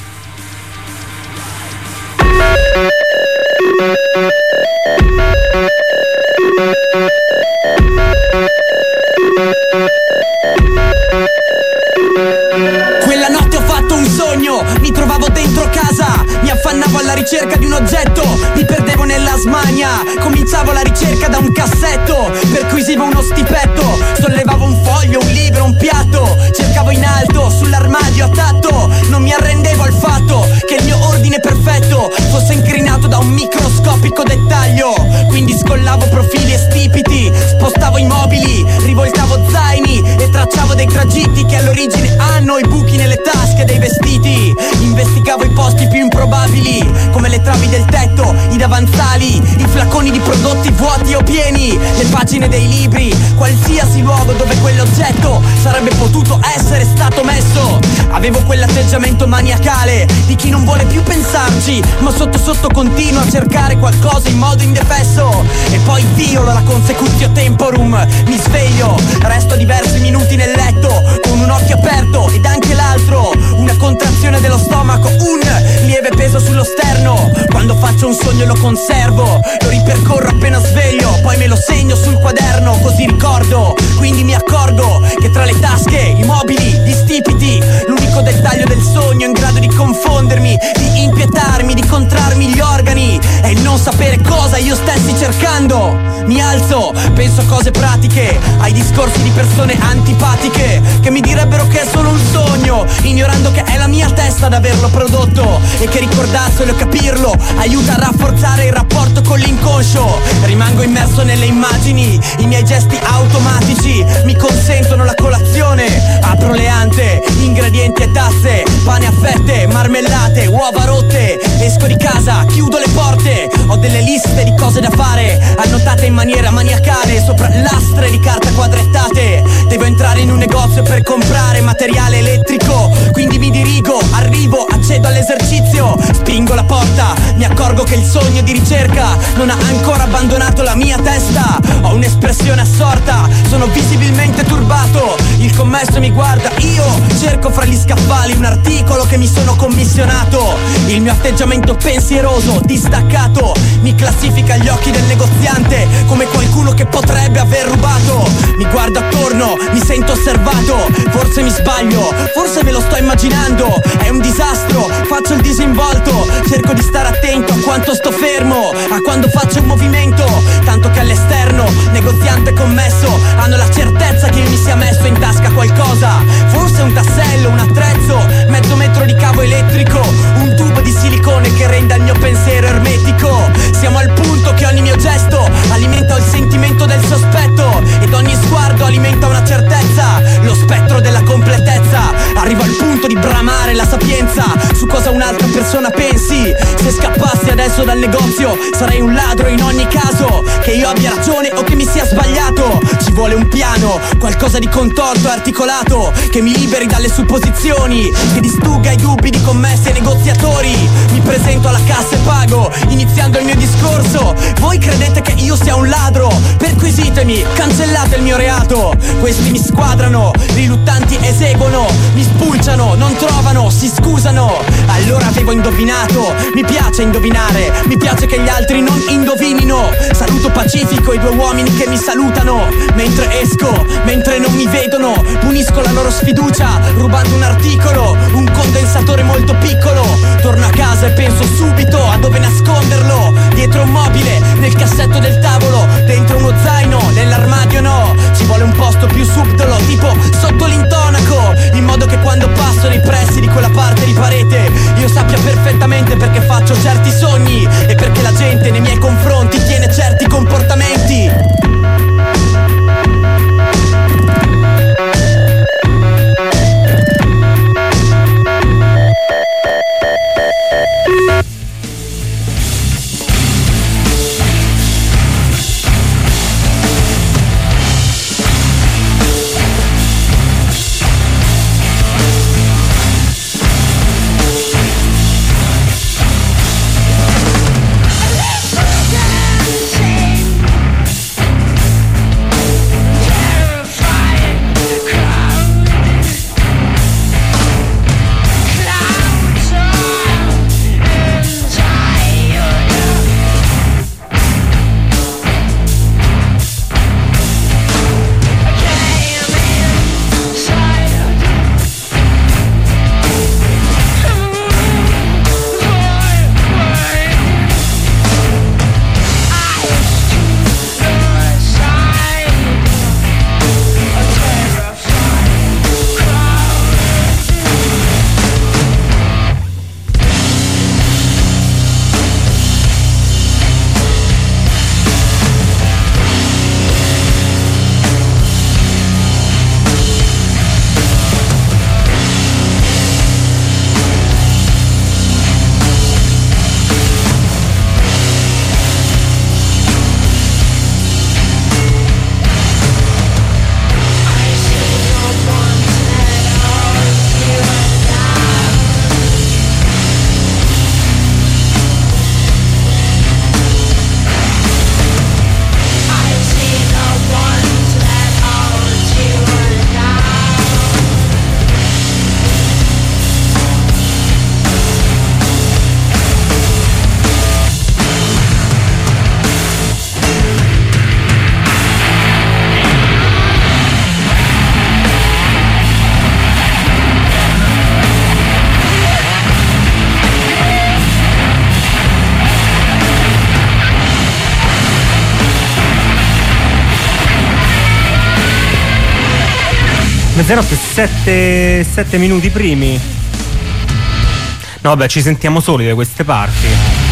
Quella notte ho fatto un sogno, mi trovavo dentro casa, mi affannavo alla ricerca di un oggetto, mi perdevo nella smania, cominciavo la ricerca da un cassetto, perquisivo uno stipetto, sollevavo un foglio, un libro, un piatto, cercavo in alto, sull'armadio a tatto, non mi arrendevo al fatto che il mio ordine perfetto fosse incrinato da un microscopico dettaglio, quindi scollavo profili e stipiti, spostavo i mobili, rivoltavo zaini e tracciavo dei tragitti che all'origine hanno i buchi nelle tasche dei vestiti, investigavo i posti più improbabili, come le travi del tetto, i davanzali, i flaconi di prodotti vuoti o pieni, le pagine dei libri, qualsiasi luogo dove quell'oggetto sarebbe potuto essere stato messo. Avevo quell'atteggiamento maniacale di chi non vuole più pensarci, ma sotto sotto continua a cercare qualcosa in modo indefesso, e poi violo la consecutio temporum, mi sveglio, resto diversi minuti nel letto con un occhio aperto ed anche l'altro, una contrazione dello stomaco, un lieve peso sullo sterno. Quando faccio un sogno lo conservo, lo ripercorro appena sveglio, poi me lo segno sul quaderno, così ricordo. Quindi mi accorgo che tra le tasche, i mobili, gli stipiti, l'unico dettaglio del sogno in grado di confondermi, di impietarmi, di contrarmi gli organi, è il non sapere cosa io stessi cercando. Mi alzo, penso a cose pratiche, ai discorsi di persone antipatiche che mi direbbero che è solo un sogno, ignorando che è la mia testa ad averlo prodotto, e che ricordarselo e capirlo aiuta a rafforzare il rapporto con l'inconscio. Rimango immerso nelle immagini, i miei gesti automatici mi consentono la colazione, apro le ante, ingredienti e tasse, pane a fette, marmellate, uova rotte, esco di casa, chiudo le porte, ho delle liste di cose da fare, annotate in maniera maniacale sopra lastre di carta quadrettate. Devo entrare in un negozio per comprare materiale elettrico, quindi mi dirigo, arrivo, accedo all'esercizio, spingo la porta, mi accorgo che il sogno di ricerca non ha ancora abbandonato la mia testa. Ho un'espressione assorta, sono visibilmente turbato, il commesso mi guarda, io cerco fra gli scaffali un articolo che mi sono commissionato. Il mio atteggiamento pensieroso, distaccato, mi classifica agli occhi del negoziante come qualcuno che potrebbe aver rubato. Mi guardo attorno, mi sento osservato, forse mi sbaglio, forse me lo sto immaginando, è un disastro, faccio il disinvolto, cerco di stare attento a quanto sto fermo, a quando faccio un movimento, tanto che all'esterno negoziante e commesso hanno la certezza che io mi sia messo in tasca qualcosa, forse un tassello, un attrezzo, al negozio. Sarei un ladro in ogni caso, che io abbia ragione o che mi sia sbagliato. Ci vuole un piano, qualcosa di contorto e articolato, che mi liberi dalle supposizioni, che distrugga i dubbi di commessi e negoziatori. Mi presento alla cassa e pago, iniziando il mio discorso. Voi credete che io sia un ladro? Perquisitemi, cancellate il mio reato. Questi mi squadrano, riluttanti eseguono, mi spulciano, non trovano, si scusano. Allora avevo indovinato, mi piace indovinare, mi piace che gli altri non indovinino. Saluto pacifico i due uomini che mi salutano mentre esco, mentre non mi vedono. Punisco la loro sfiducia rubando un articolo, un condensatore molto piccolo. Torno a casa e penso subito a dove nasconderlo. Dietro un mobile, nel cassetto del tavolo, dentro uno zaino, nell'armadio no. Ci vuole un posto più subdolo, tipo sotto l'intonaco, in modo che quando passo nei pressi di quella parte di parete io sappia perfettamente perché faccio certi sogni e perché la gente nei miei confronti tiene certi comportamenti. Mezzanotte 7 minuti primi. No vabbè, ci sentiamo soli da queste parti.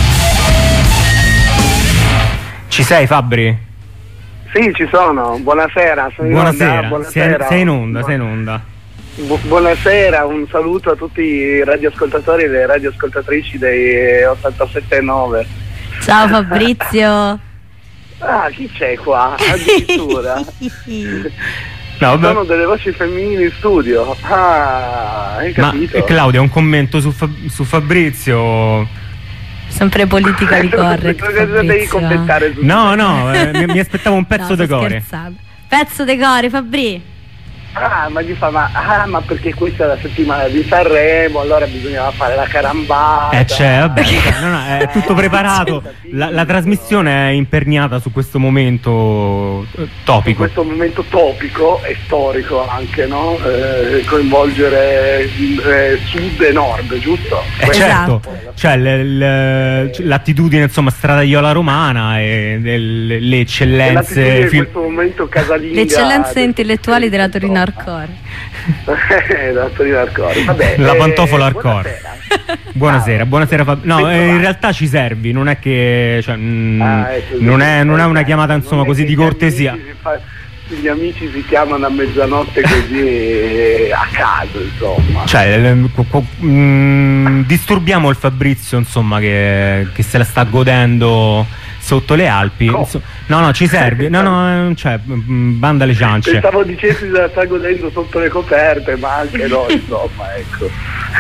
Ci sei, Fabbri? Sì, ci sono. Buonasera. Buonasera. Buonasera. Sei in onda, sei in onda. Buonasera, un saluto a tutti i radioascoltatori e le radioascoltatrici dei 87.9. Ciao Fabrizio. Ah, chi c'è qua? Addirittura. No, vabbè. Sono delle voci femminili in studio. Ah, hai capito? Ma Claudia, un commento su Fabrizio. Sempre politically correct. Devi commentare su No, mi aspettavo un pezzo decore. Pezzo decore, Fabri. Ah, ma gli fa, ma perché questa è la settimana di Sanremo, allora bisognava fare la carambata. Vabbè, no, è tutto preparato. La trasmissione è imperniata su questo momento topico. Questo momento topico e storico anche, no? Coinvolgere sud e nord, giusto? Certo, cioè l'attitudine, insomma, stradaiola romana e le eccellenze in questo momento casalinga, le eccellenze intellettuali della Torino Hardcore. La Torino Hardcore. Vabbè, la pantofola hardcore. Buonasera. No, in realtà ci servi, non è che non è una chiamata, insomma, così di cortesia. gli amici si chiamano a mezzanotte così a caso, insomma. Cioè, disturbiamo il Fabrizio, insomma, che se la sta godendo sotto le Alpi. No, ci serve. No, cioè, banda le ciance. Pensavo dicessi se la sta godendo sotto le coperte, ma anche no, insomma, ecco.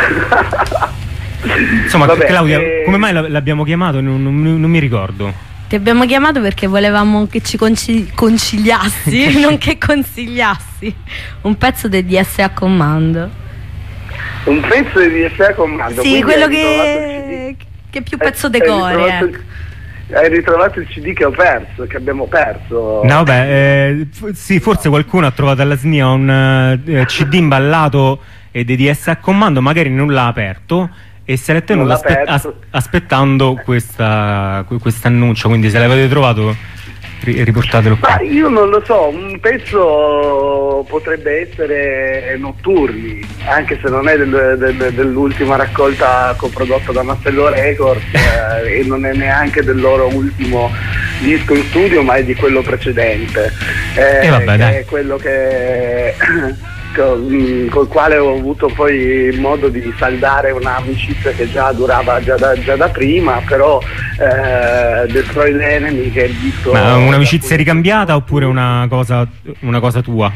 Insomma, vabbè, Claudia, come mai l'abbiamo chiamato? Non mi ricordo. Ti abbiamo chiamato perché volevamo che ci conciliassi, non che consigliassi un pezzo del DSA Commando. Un pezzo del DSA Commando? Sì, quello che più pezzo decore. Hai ritrovato il CD che abbiamo perso. No, vabbè, sì, forse qualcuno ha trovato alla SNIA un CD imballato di DSA Commando, magari non l'ha aperto e se l'è tenuto aspettando quest'annuncio, quindi se l'avete trovato riportatelo qua. Ma io non lo so, un pezzo potrebbe essere Notturni, anche se non è dell'ultima raccolta coprodotta da Mastello Records e non è neanche del loro ultimo disco in studio, ma è di quello precedente, vabbè, è quello che col quale ho avuto poi modo di saldare un'amicizia che già durava già da prima, però Destroy the Enemy, che è il disco. Ma un'amicizia ricambiata oppure una cosa tua?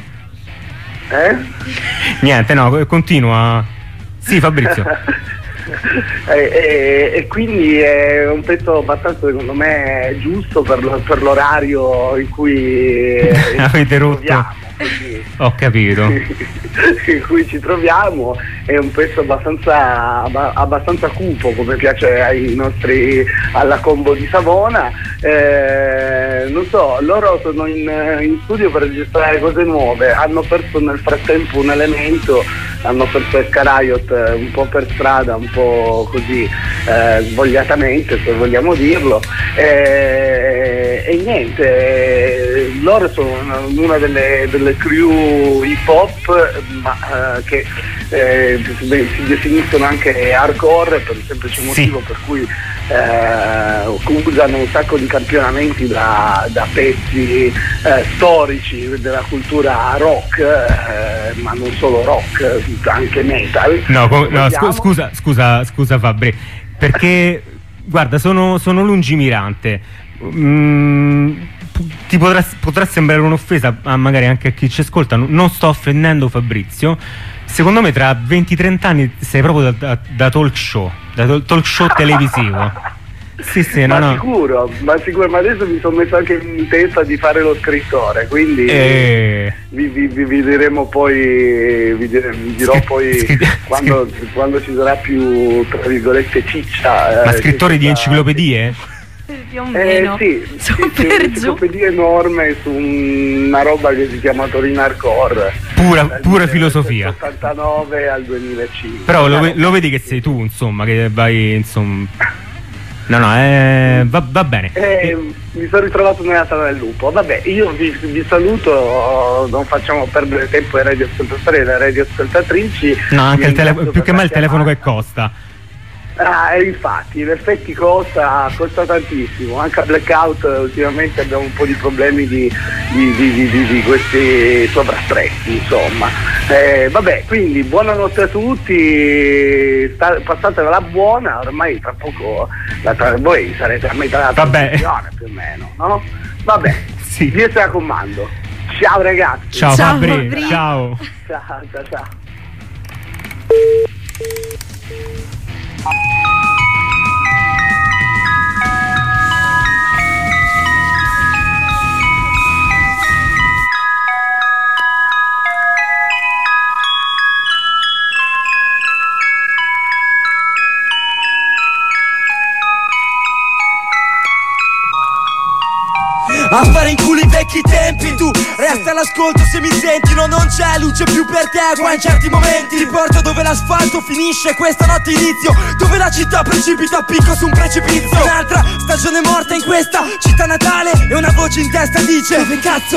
Niente, no, continua. Sì, Fabrizio. E quindi è un pezzo abbastanza, secondo me, giusto per l'orario in cui avete rotto. Ho capito. In cui ci troviamo, è un pezzo abbastanza cupo, come piace alla combo di Savona. Non so, loro sono in studio per registrare cose nuove, hanno perso nel frattempo un elemento, hanno perso Esca Riot un po' per strada, un po' così svogliatamente, se vogliamo dirlo, e niente, loro sono una delle crew hip hop, ma che si definiscono anche hardcore per il semplice motivo per cui usano un sacco di campionamenti da pezzi storici della cultura rock, ma non solo rock, anche metal. Scusa Fabri, perché guarda, sono lungimirante. Ti potrà sembrare un'offesa magari anche a chi ci ascolta, non sto offendendo Fabrizio. Secondo me tra 20-30 anni sei proprio da talk show televisivo. Sì, Sicuro, ma adesso mi sono messo anche in testa di fare lo scrittore, quindi vi diremo poi, vi dirò poi quando ci sarà più, tra virgolette, ciccia. Ma scrittori di enciclopedie? Più o meno. Sì, un'enciclopedia enorme su una roba che si chiama Torino Hardcore. Pura filosofia. Dal 1989 al 2005. Però lo vedi che sei tu, insomma, che vai, insomma. Va bene. Mi sono ritrovato nella sala del lupo. Vabbè, io vi saluto, non facciamo perdere tempo ai radioascoltatori e alle radioascoltatrici. No, anche più che mai il telefono che costa. Infatti, in effetti costa tantissimo, anche a Blackout ultimamente abbiamo un po' di problemi di questi sovrastrezzi, insomma. Vabbè, quindi buonanotte a tutti, passatela buona, ormai tra poco voi sarete a metà della trasmissione più o meno, no? Vabbè, sì. DSA Commando. Ciao ragazzi. Ciao Fabri. Ciao. Ciao. A fare in culo i vecchi tempi, tu resta all'ascolto se mi senti. No, non c'è luce più per te qua in certi momenti. Ti porto dove l'asfalto finisce, questa notte inizio, dove la città precipita a picco su un precipizio. Un'altra stagione morta in questa città natale, e una voce in testa dice: dove cazzo pensi di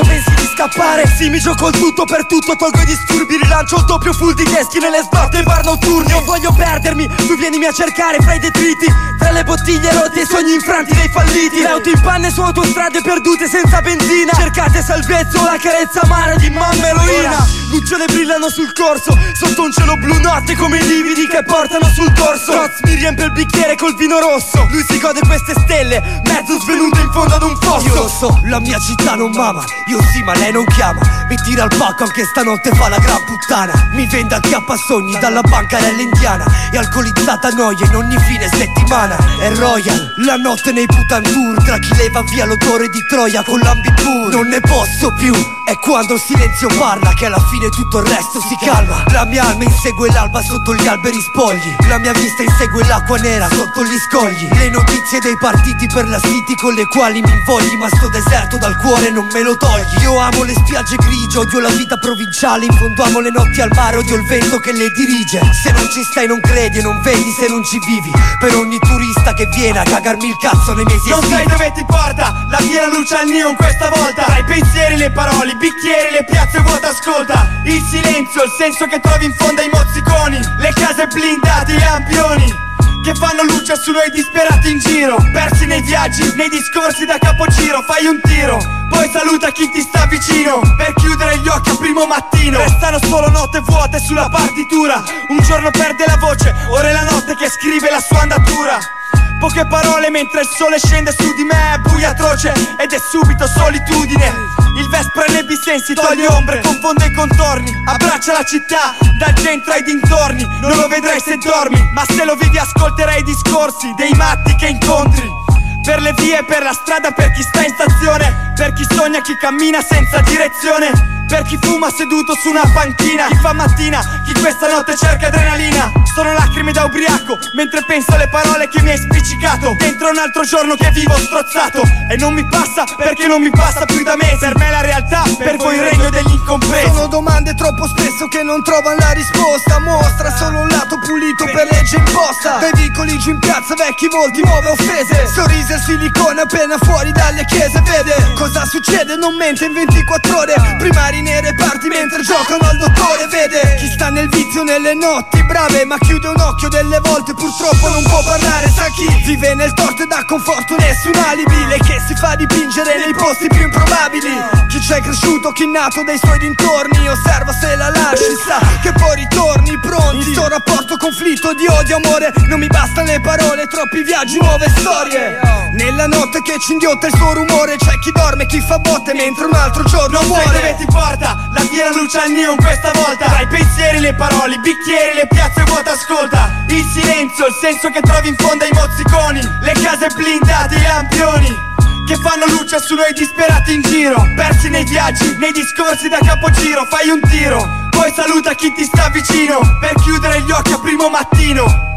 scappare. Sì, mi gioco il tutto per tutto, tolgo i disturbi, rilancio il doppio full di teschi nelle sbatte bar notturni. Non voglio perdermi, tu vienimi a cercare fra i detriti, tra le bottiglie rotte e i sogni infranti dei falliti. Le auto in panne su autostrade perdute senza benzina, cercate salvezza o la carezza amara di mamma eroina. Lucciole brillano sul corso, sotto un cielo blu notte come i lividi che portano sul dorso. Roz mi riempie il bicchiere col vino rosso, lui si gode queste stelle, mezzo svenuto in fondo ad un fosso. Io lo so, la mia città non mama, io sì ma lei non chiama. Mi tira al pacco anche stanotte fa la gran puttana. Mi vende acchiappasogni dalla bancarella indiana, e alcolizzata a noia in ogni fine settimana. È royal, la notte nei putan tour, tra chi leva via l'odore di Troia con l'ambipur. Non ne posso più, è quando il silenzio parla che alla fine tutto il resto si calma. La mia alma insegue l'alba sotto gli alberi spogli, la mia vista insegue l'acqua nera sotto gli scogli. Le notizie dei partiti per la city con le quali mi invogli, ma sto deserto dal cuore non me lo togli. Io amo le spiagge grigie, odio la vita provinciale, in fondo amo le notti al mare, odio il vento che le dirige. Se non ci stai non credi e non vedi se non ci vivi, per ogni turista che viene a cagarmi il cazzo nei mesi estivi. Non sai dove ti porta, la piena luce al neon questa volta, tra i pensieri, le parole, i bicchieri, le piazze vuote ascolta. Il silenzio, il senso che trovi in fondo ai mozziconi, le case blindate, i lampioni che fanno luce su noi disperati in giro, persi nei viaggi, nei discorsi da capogiro. Fai un tiro, poi saluta chi ti sta vicino, per chiudere gli occhi al primo mattino. Restano solo note vuote sulla partitura, un giorno perde la voce, ora è la notte che scrive la sua andatura. Poche parole mentre il sole scende su di me, è buio atroce ed è subito solitudine. Il vespro nei sensi toglie ombre, confonde i contorni, abbraccia la città dal centro ai dintorni. Non lo vedrai se dormi, ma se lo vedi ascolterai i discorsi dei matti che incontri. Per le vie, per la strada, per chi sta in stazione, per chi sogna, chi cammina senza direzione, per chi fuma seduto su una panchina, chi fa mattina, chi questa notte cerca adrenalina. Sono lacrime da ubriaco mentre penso alle parole che mi hai spiccicato dentro un altro giorno che vivo strozzato. E non mi passa perché non mi passa più da mesi. Per me la realtà, per voi il regno degli incompresi. Sono domande troppo spesso che non trovano la risposta. Mostra solo un lato pulito per legge imposta. Dai vicoli giù in piazza, vecchi volti, nuove offese, sorrisi e silicone appena fuori dalle chiese. Vede cosa succede, non mente in 24 ore. Primari nei reparti mentre giocano al dottore. Vede chi sta nel vizio nelle notti brave, ma chiude un occhio delle volte, purtroppo non può parlare. Sa chi vive nel torto e dà conforto, nessun alibi. Lei che si fa dipingere nei posti più improbabili. Chi c'è cresciuto, chi nato dai suoi dintorni, osserva se la lasci, sa che poi ritorni pronti. Il suo rapporto conflitto di odio amore, non mi bastano le parole, troppi viaggi, nuove storie. Nella notte che ci inghiotta il suo rumore, c'è chi dorme, chi fa botte mentre un altro giorno muore. Non sai dove ti porta, la piena luce al neon questa volta, tra i pensieri, le parole, i bicchieri, le piazze vuote ascolta. Il silenzio, il senso che trovi in fondo ai mozziconi, le case blindate, i lampioni che fanno luce su noi disperati in giro, persi nei viaggi, nei discorsi da capogiro. Fai un tiro, poi saluta chi ti sta vicino, per chiudere gli occhi al primo mattino.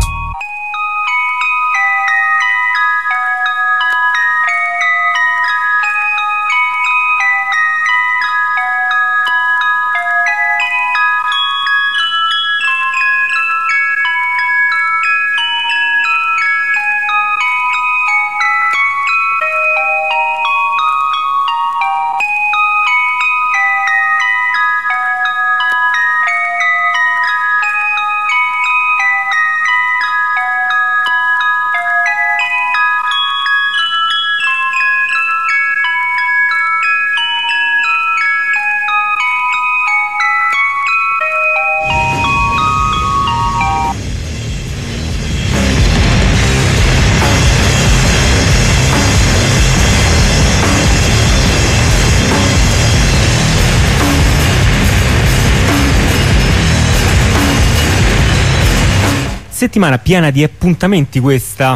Settimana piena di appuntamenti questa.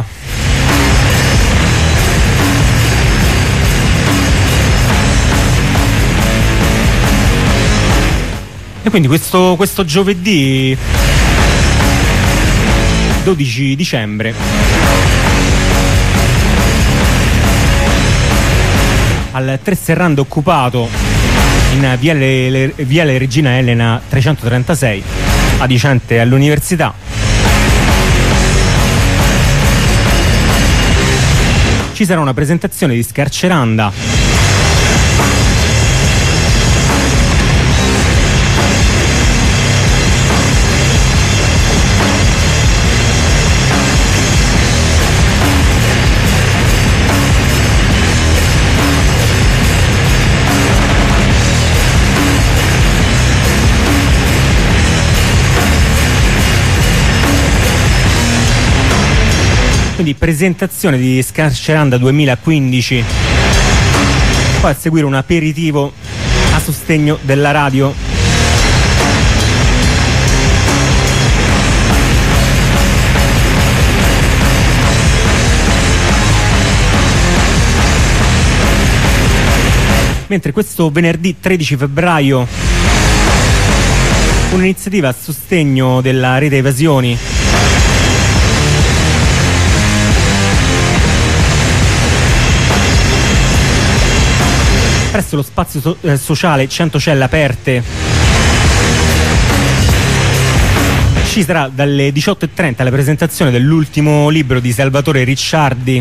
E quindi questo giovedì 12 dicembre al 3 Serrando occupato in viale Regina Elena 336 adiacente all'università ci sarà una presentazione di Scarceranda Quindi presentazione di Scarceranda 2015, poi a seguire un aperitivo a sostegno della radio. Mentre questo venerdì 13 febbraio un'iniziativa a sostegno della rete evasioni presso lo spazio sociale 100 celle aperte. Ci sarà dalle 18:30 la presentazione dell'ultimo libro di Salvatore Ricciardi,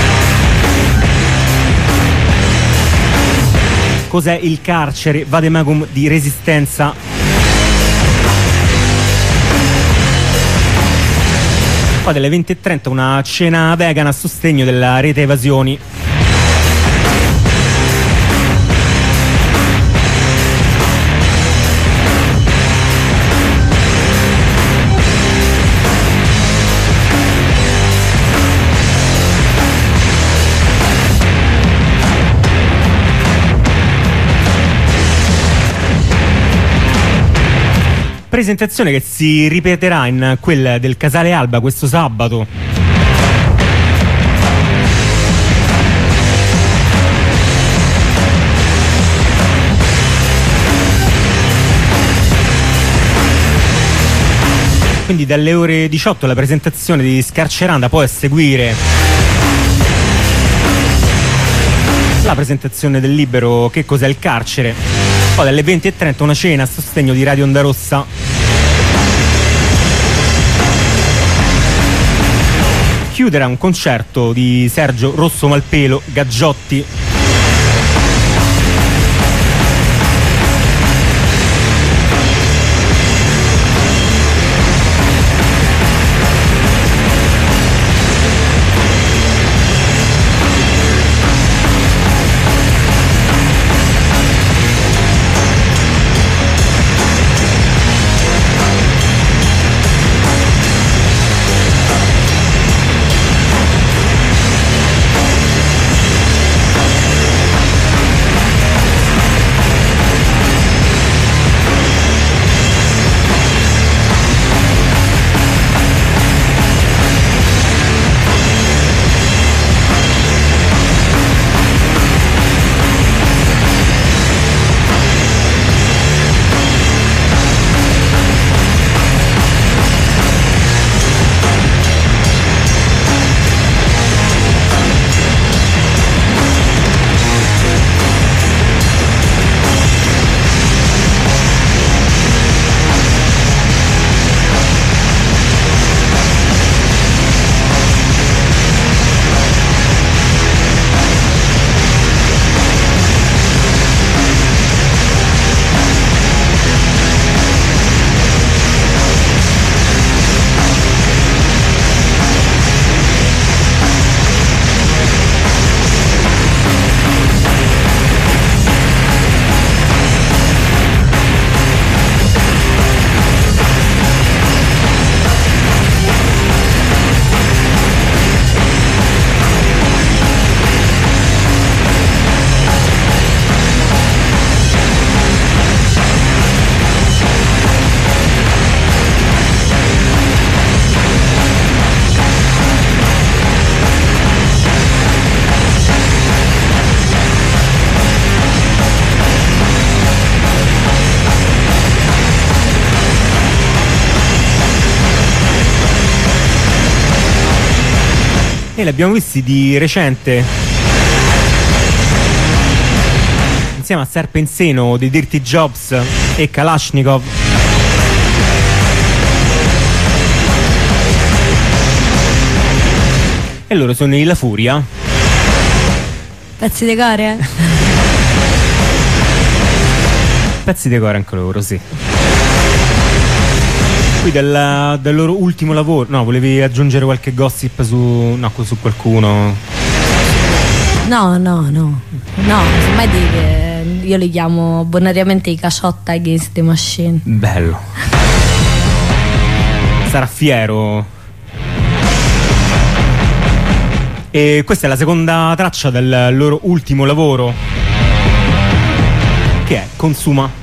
Cos'è il carcere? Vademecum di Resistenza. Poi dalle 20:30 una cena vegan a sostegno della rete evasioni. Presentazione che si ripeterà in quella del Casale Alba questo sabato. Quindi dalle ore 18 la presentazione di Scarceranda, poi a seguire la presentazione del libro Che cos'è il carcere. Poi dalle 20:30 una cena a sostegno di Radio Onda Rossa. Chiuderà un concerto di Sergio Rosso Malpelo Gaggiotti. E li abbiamo visti di recente insieme a Serpenseno dei Dirty Jobs e Kalashnikov. E loro sono i La Furia. Pezzi di core? Pezzi di core anche loro, sì. Qui del loro ultimo lavoro. No, volevi aggiungere qualche gossip su qualcuno? No, semmai di che io li chiamo bonariamente i Caciotta Against the Machine. Bello. Sarà fiero E questa è la seconda traccia del loro ultimo lavoro, che è Consuma.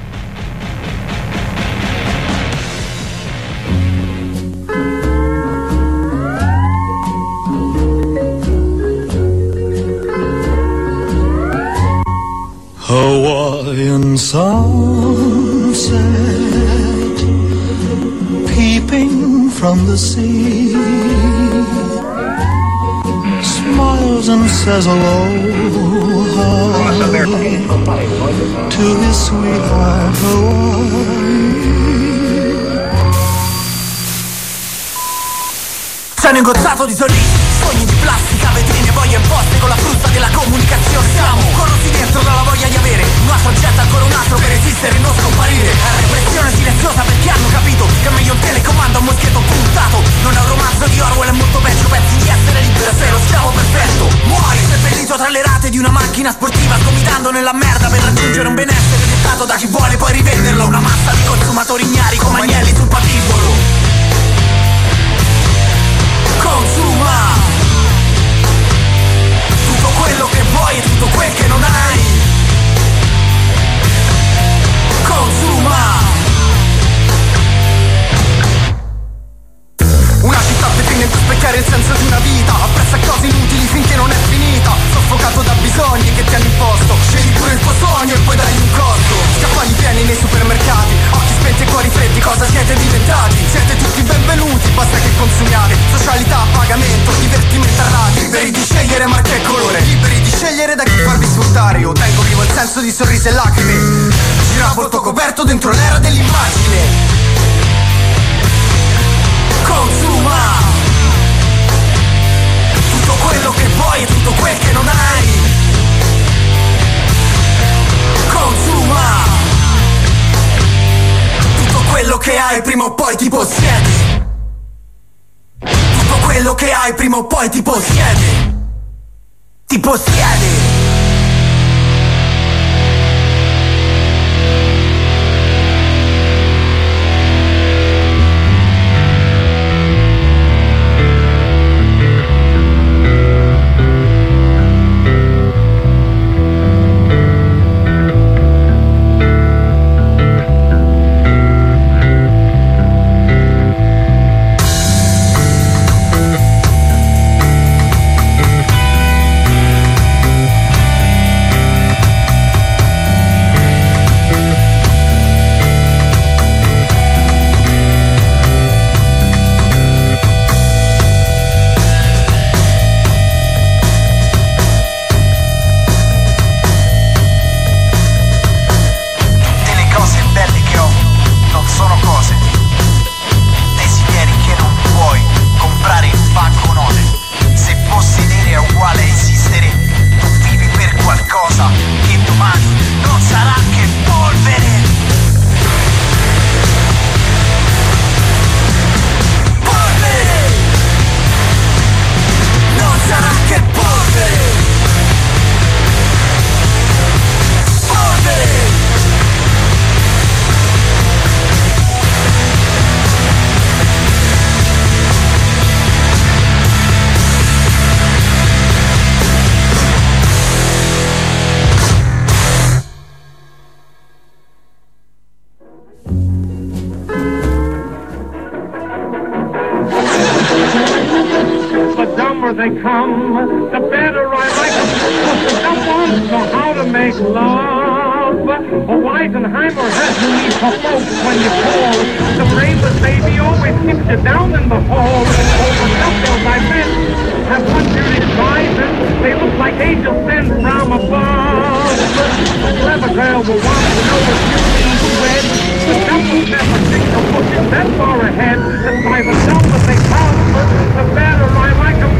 Hawaiian sunset peeping from the sea, smiles and says aloha to his sweetheart Hawaii. Sono ingozzato di sorrisi, sogni di plastica, vetrine, voglie imposte con la frusta della comunicazione. Siamo corrotti dentro dalla voglia di avere un altro oggetto, ancora un altro per esistere e non scomparire. È repressione silenziosa perché hanno capito che è meglio un telecomando a un moschetto puntato. Non è un romanzo di Orwell, è molto peggio, pensi di essere libero, sei lo schiavo perfetto. Muori seppellito tra le rate di una macchina sportiva, sgomitando nella merda per raggiungere un benessere dettato da chi vuole poi rivenderlo. Una massa di consumatori ignari come agnelli sul patibolo. Consuma tutto quello che vuoi e tutto quel che non hai. Consuma una città vetrina in cui specchiare il senso di una vita. Apprezza cose inutili finché non è finita. Soffocato da bisogni che ti hanno imposto. Scegli pure il tuo sogno e poi dai un costo. Scaffali pieni nei supermercati, occhi spenti e cuori freddi, cosa siete diventati? Siete tutti benvenuti, basta che consumiate. Socialità a pagamento, divertimento a rate. Liberi di scegliere marca e colore, liberi di scegliere da chi farvi sfruttare. Io tengo vivo il senso di sorrisi e lacrime. Gira volto coperto dentro l'era dell'immagine. Consuma tutto quello che vuoi e tutto quel che non hai. Consuma tutto quello che hai prima o poi ti possiedi. Tutto quello che hai prima o poi ti possiedi. Ti possiedi. They come, the better I like them. The dumb ones know how to make love. A Weisenheimer has no need for folks when you fall. The brainless baby always keeps you down in the hall. All the dumbbells I met have one beauty sizes. They look like angels sent from above. A clever girl will want to know what you need to wed. The dumbbells never think of pushing that far ahead. That's why the dumber they come, the better I like them.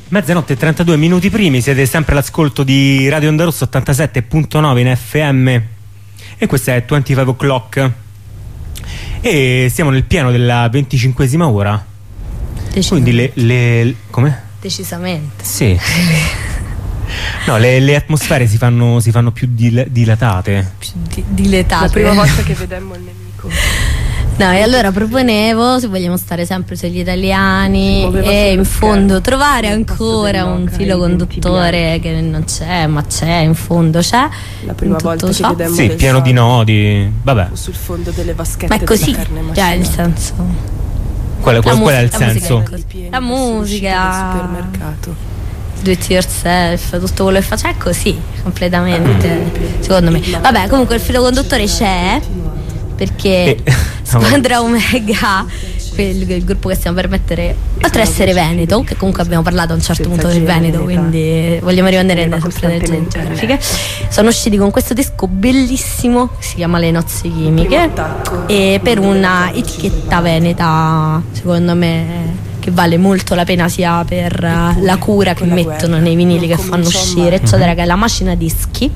Mezzanotte e 32 minuti primi, siete sempre all'ascolto di Radio Onda Rossa 87.9 in FM e questa è 25 O'Clock e siamo nel pieno della 25esima ora. Quindi come? Decisamente. Sì. No, le atmosfere si fanno più dilatate. Più diletate. La prima volta che vedemmo il nemico. No, e allora proponevo, se vogliamo stare sempre sugli italiani e in fondo trovare ancora un filo conduttore che non c'è, ma c'è, in fondo c'è. La prima volta che vedemmo sì, pieno di nodi, vabbè. Sul fondo delle vaschette. Ma è così, della carne cioè il senso. Qual è il senso? La musica, del supermercato. Do it yourself, tutto quello che faccio è così, completamente, secondo me. Vabbè, comunque il filo conduttore c'è, perché Squadra Omega, il gruppo che stiamo per mettere, oltre ad essere veneto, che comunque abbiamo parlato a un certo punto del Veneto, quindi vogliamo rimanere sempre nelle zone geografiche, sono usciti con questo disco bellissimo che si chiama Le Nozze Chimiche, e per una etichetta veneta, secondo me, che vale molto la pena sia per la cura che mettono nei vinili che fanno uscire, eccetera, che è la Macina Dischi.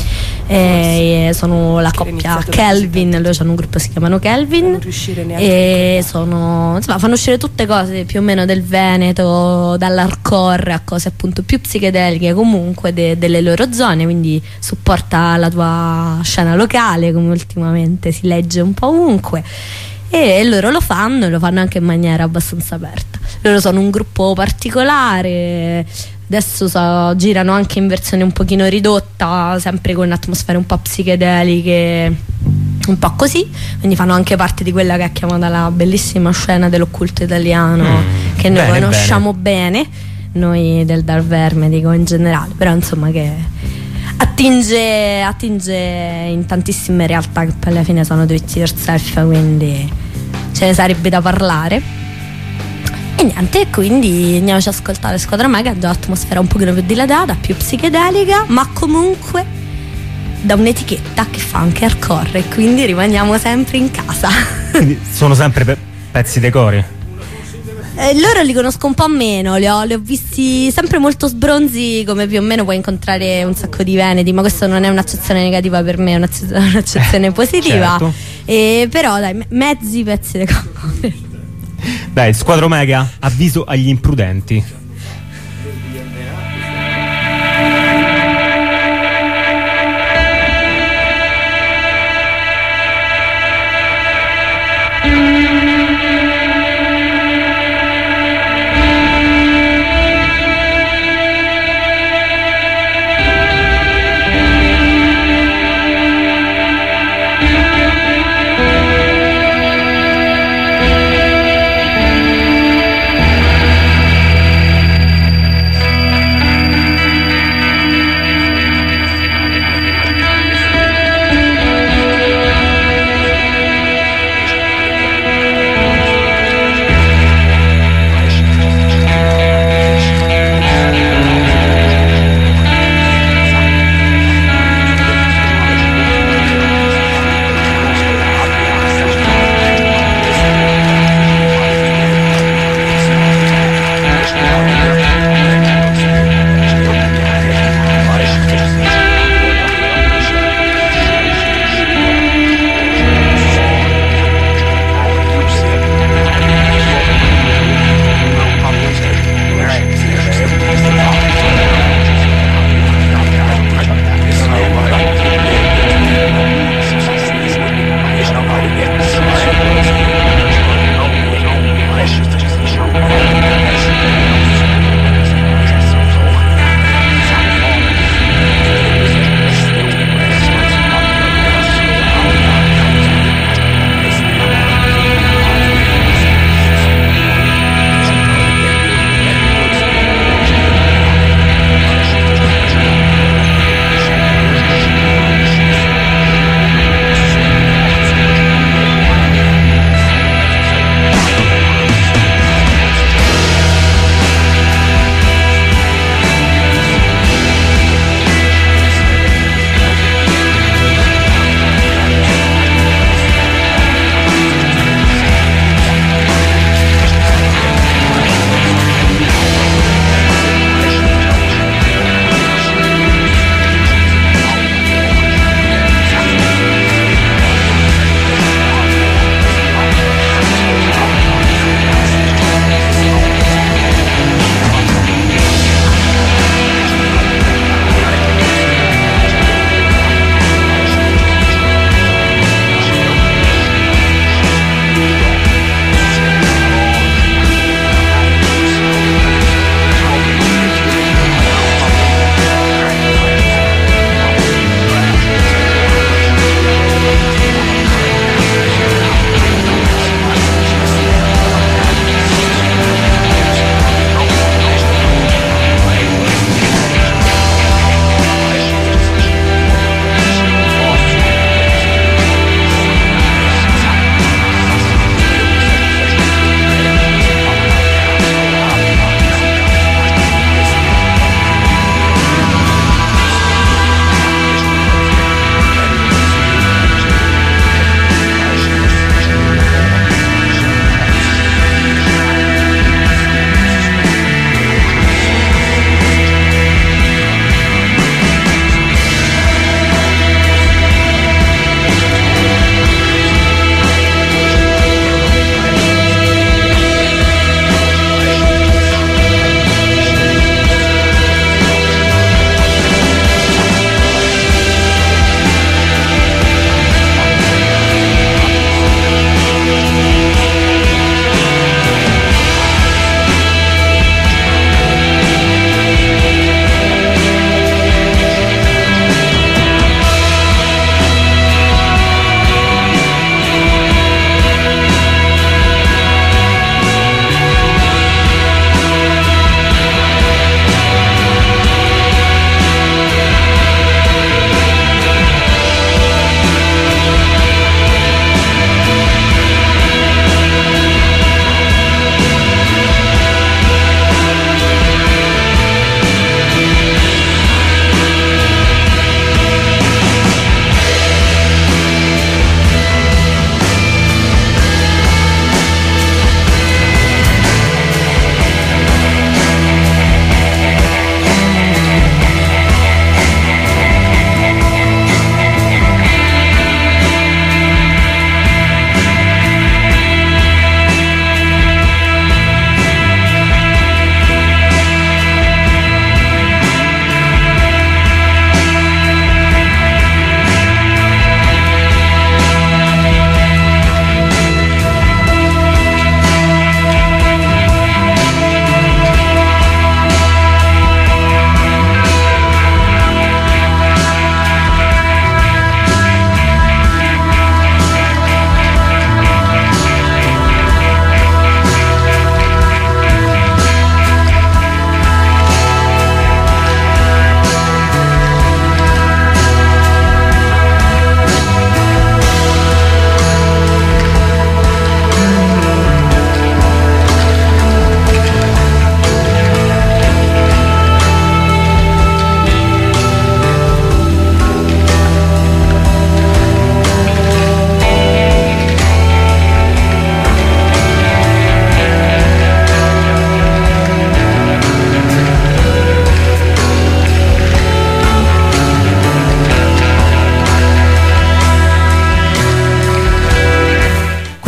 Sono la coppia Kelvin, loro hanno un gruppo che si chiamano Kelvin e sono, insomma, fanno uscire tutte cose più o meno del Veneto, dall'hardcore a cose appunto più psichedeliche, comunque delle loro zone, quindi supporta la tua scena locale, come ultimamente si legge un po' ovunque. E loro lo fanno anche in maniera abbastanza aperta. Loro sono un gruppo particolare, adesso girano anche in versione un pochino ridotta, sempre con atmosfere un po' psichedeliche, un po' così, quindi fanno anche parte di quella che è chiamata la bellissima scena dell'occulto italiano, che noi conosciamo bene, noi del Dark Verme, dico in generale, però insomma che attinge in tantissime realtà che poi alla fine sono do it yourself, quindi ce ne sarebbe da parlare. E niente, quindi andiamoci ad ascoltare Squadra Omega, già atmosfera un pochino più dilatata, più psichedelica, ma comunque da un'etichetta che fa anche hardcore, e quindi rimaniamo sempre in casa. Quindi sono sempre pezzi decori. Loro li conosco un po' meno, li ho visti sempre molto sbronzi, come più o meno puoi incontrare un sacco di veneti, ma questo non è un'accezione negativa per me, è un'accezione positiva. Certo. Però dai, mezzi pezzi decori. Dai, Squadra Omega, avviso agli imprudenti.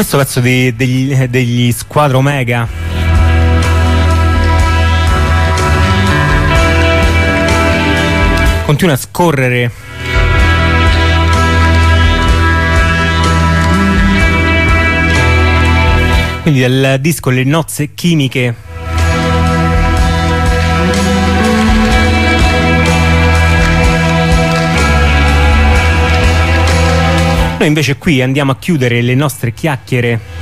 Questo pezzo degli Squadra Omega continua a scorrere quindi del disco Le nozze chimiche. Noi invece qui andiamo a chiudere le nostre chiacchiere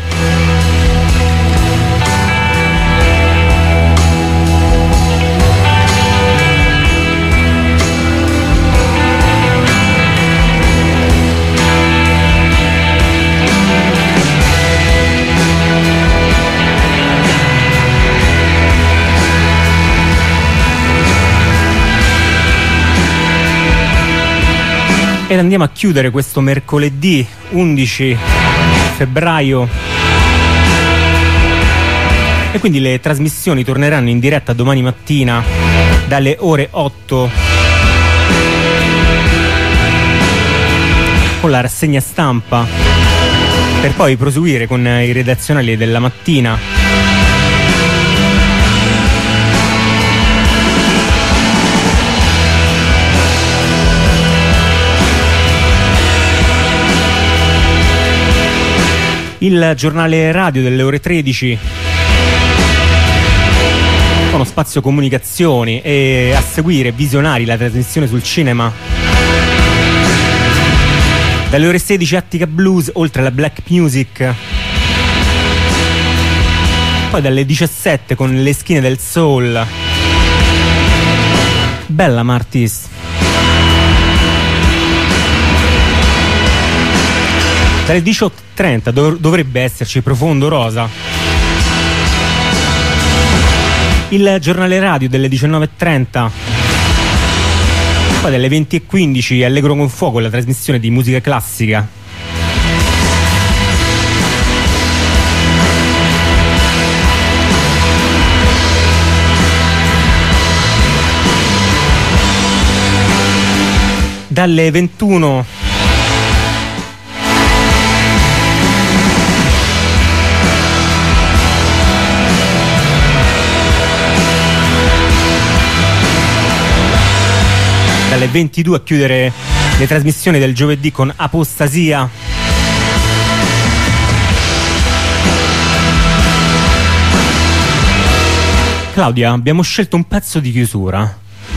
ed andiamo a chiudere questo mercoledì 11 febbraio e quindi le trasmissioni torneranno in diretta domani mattina dalle ore 8 con la rassegna stampa per poi proseguire con i redazionali della mattina. Il giornale radio delle ore 13 con spazio comunicazioni e a seguire Visionari, la trasmissione sul cinema. Dalle ore 16 Attica Blues, oltre alla black music. Poi dalle 17 con le schine del soul Bella Martis. Dalle 18:30 dovrebbe esserci Profondo Rosa. Il giornale radio delle 19:30. Poi dalle 20:15 Allegro con fuoco, la trasmissione di musica classica. Dalle 21 dalle 22 a chiudere le trasmissioni del giovedì con Apostasia. Claudia, abbiamo scelto un pezzo di chiusura.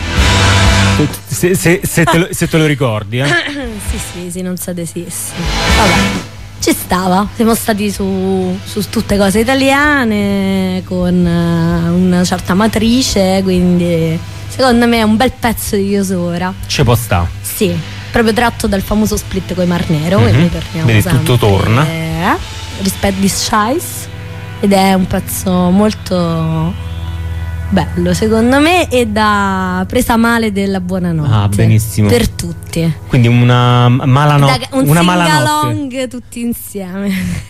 Se te lo ricordi, Sì, non sa desissi. Vabbè, ci stava. Siamo stati su tutte cose italiane con una certa matrice, quindi secondo me è un bel pezzo di chiusura. Ci può sta. Sì, proprio tratto dal famoso split coi Mar Nero, quindi torniamo vedi, sempre, tutto torna. Respect This Shice, ed è un pezzo molto bello secondo me e da presa male della buonanotte. Ah, benissimo. Per tutti. Quindi una malanotte. Un sing-along tutti insieme.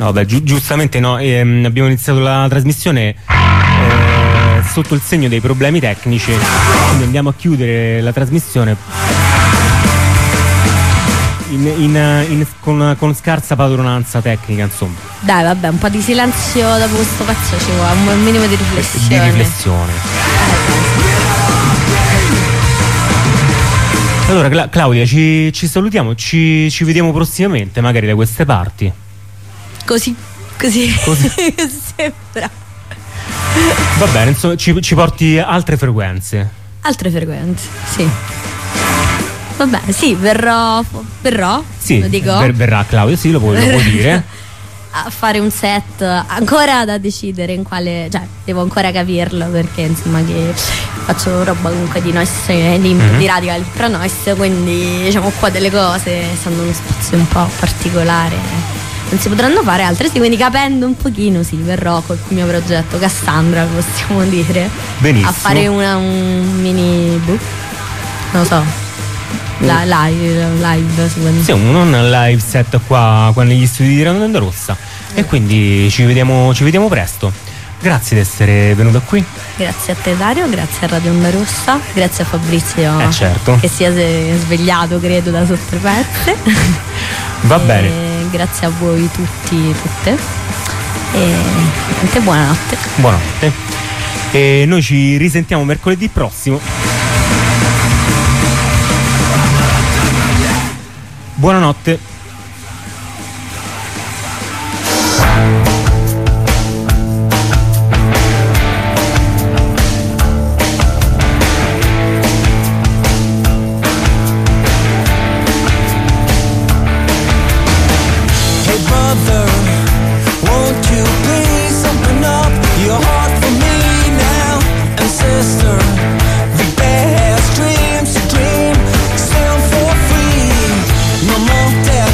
No, beh, giustamente no, abbiamo iniziato la trasmissione sotto il segno dei problemi tecnici, quindi andiamo a chiudere la trasmissione con scarsa padronanza tecnica, insomma. Dai, vabbè, un po' di silenzio dopo questo pezzo ci vuole, un minimo di riflessione. Allora Claudia, ci salutiamo, ci vediamo prossimamente magari da queste parti. Così. Sembra. Va bene, insomma, ci porti altre frequenze. Altre frequenze, sì. Va bene, sì, verrò. Sì, lo dico. Verrà Claudia, sì, lo puoi dire. A fare un set ancora da decidere in quale, cioè devo ancora capirlo, perché insomma che faccio roba comunque di noise, di radical pro noise, quindi diciamo qua delle cose essendo uno spazio un po' particolare non si potranno fare altre, sì, quindi capendo un pochino sì, verrò col mio progetto Cassandra, possiamo dire. Benissimo. A fare un mini book, non lo so, live sì, un live set qua negli studi di Radio Onda Rossa. E quindi ci vediamo presto. Grazie di essere venuto qui. Grazie a te Dario, grazie a Radio Onda Rossa, grazie a Fabrizio, certo, che si è svegliato credo da sotto i pezzi. Va bene. Grazie a voi tutte e buonanotte. Buonanotte. E noi ci risentiamo mercoledì prossimo. Buonanotte. Death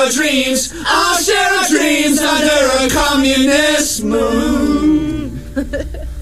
our dreams. I'll share our dreams under a communist moon.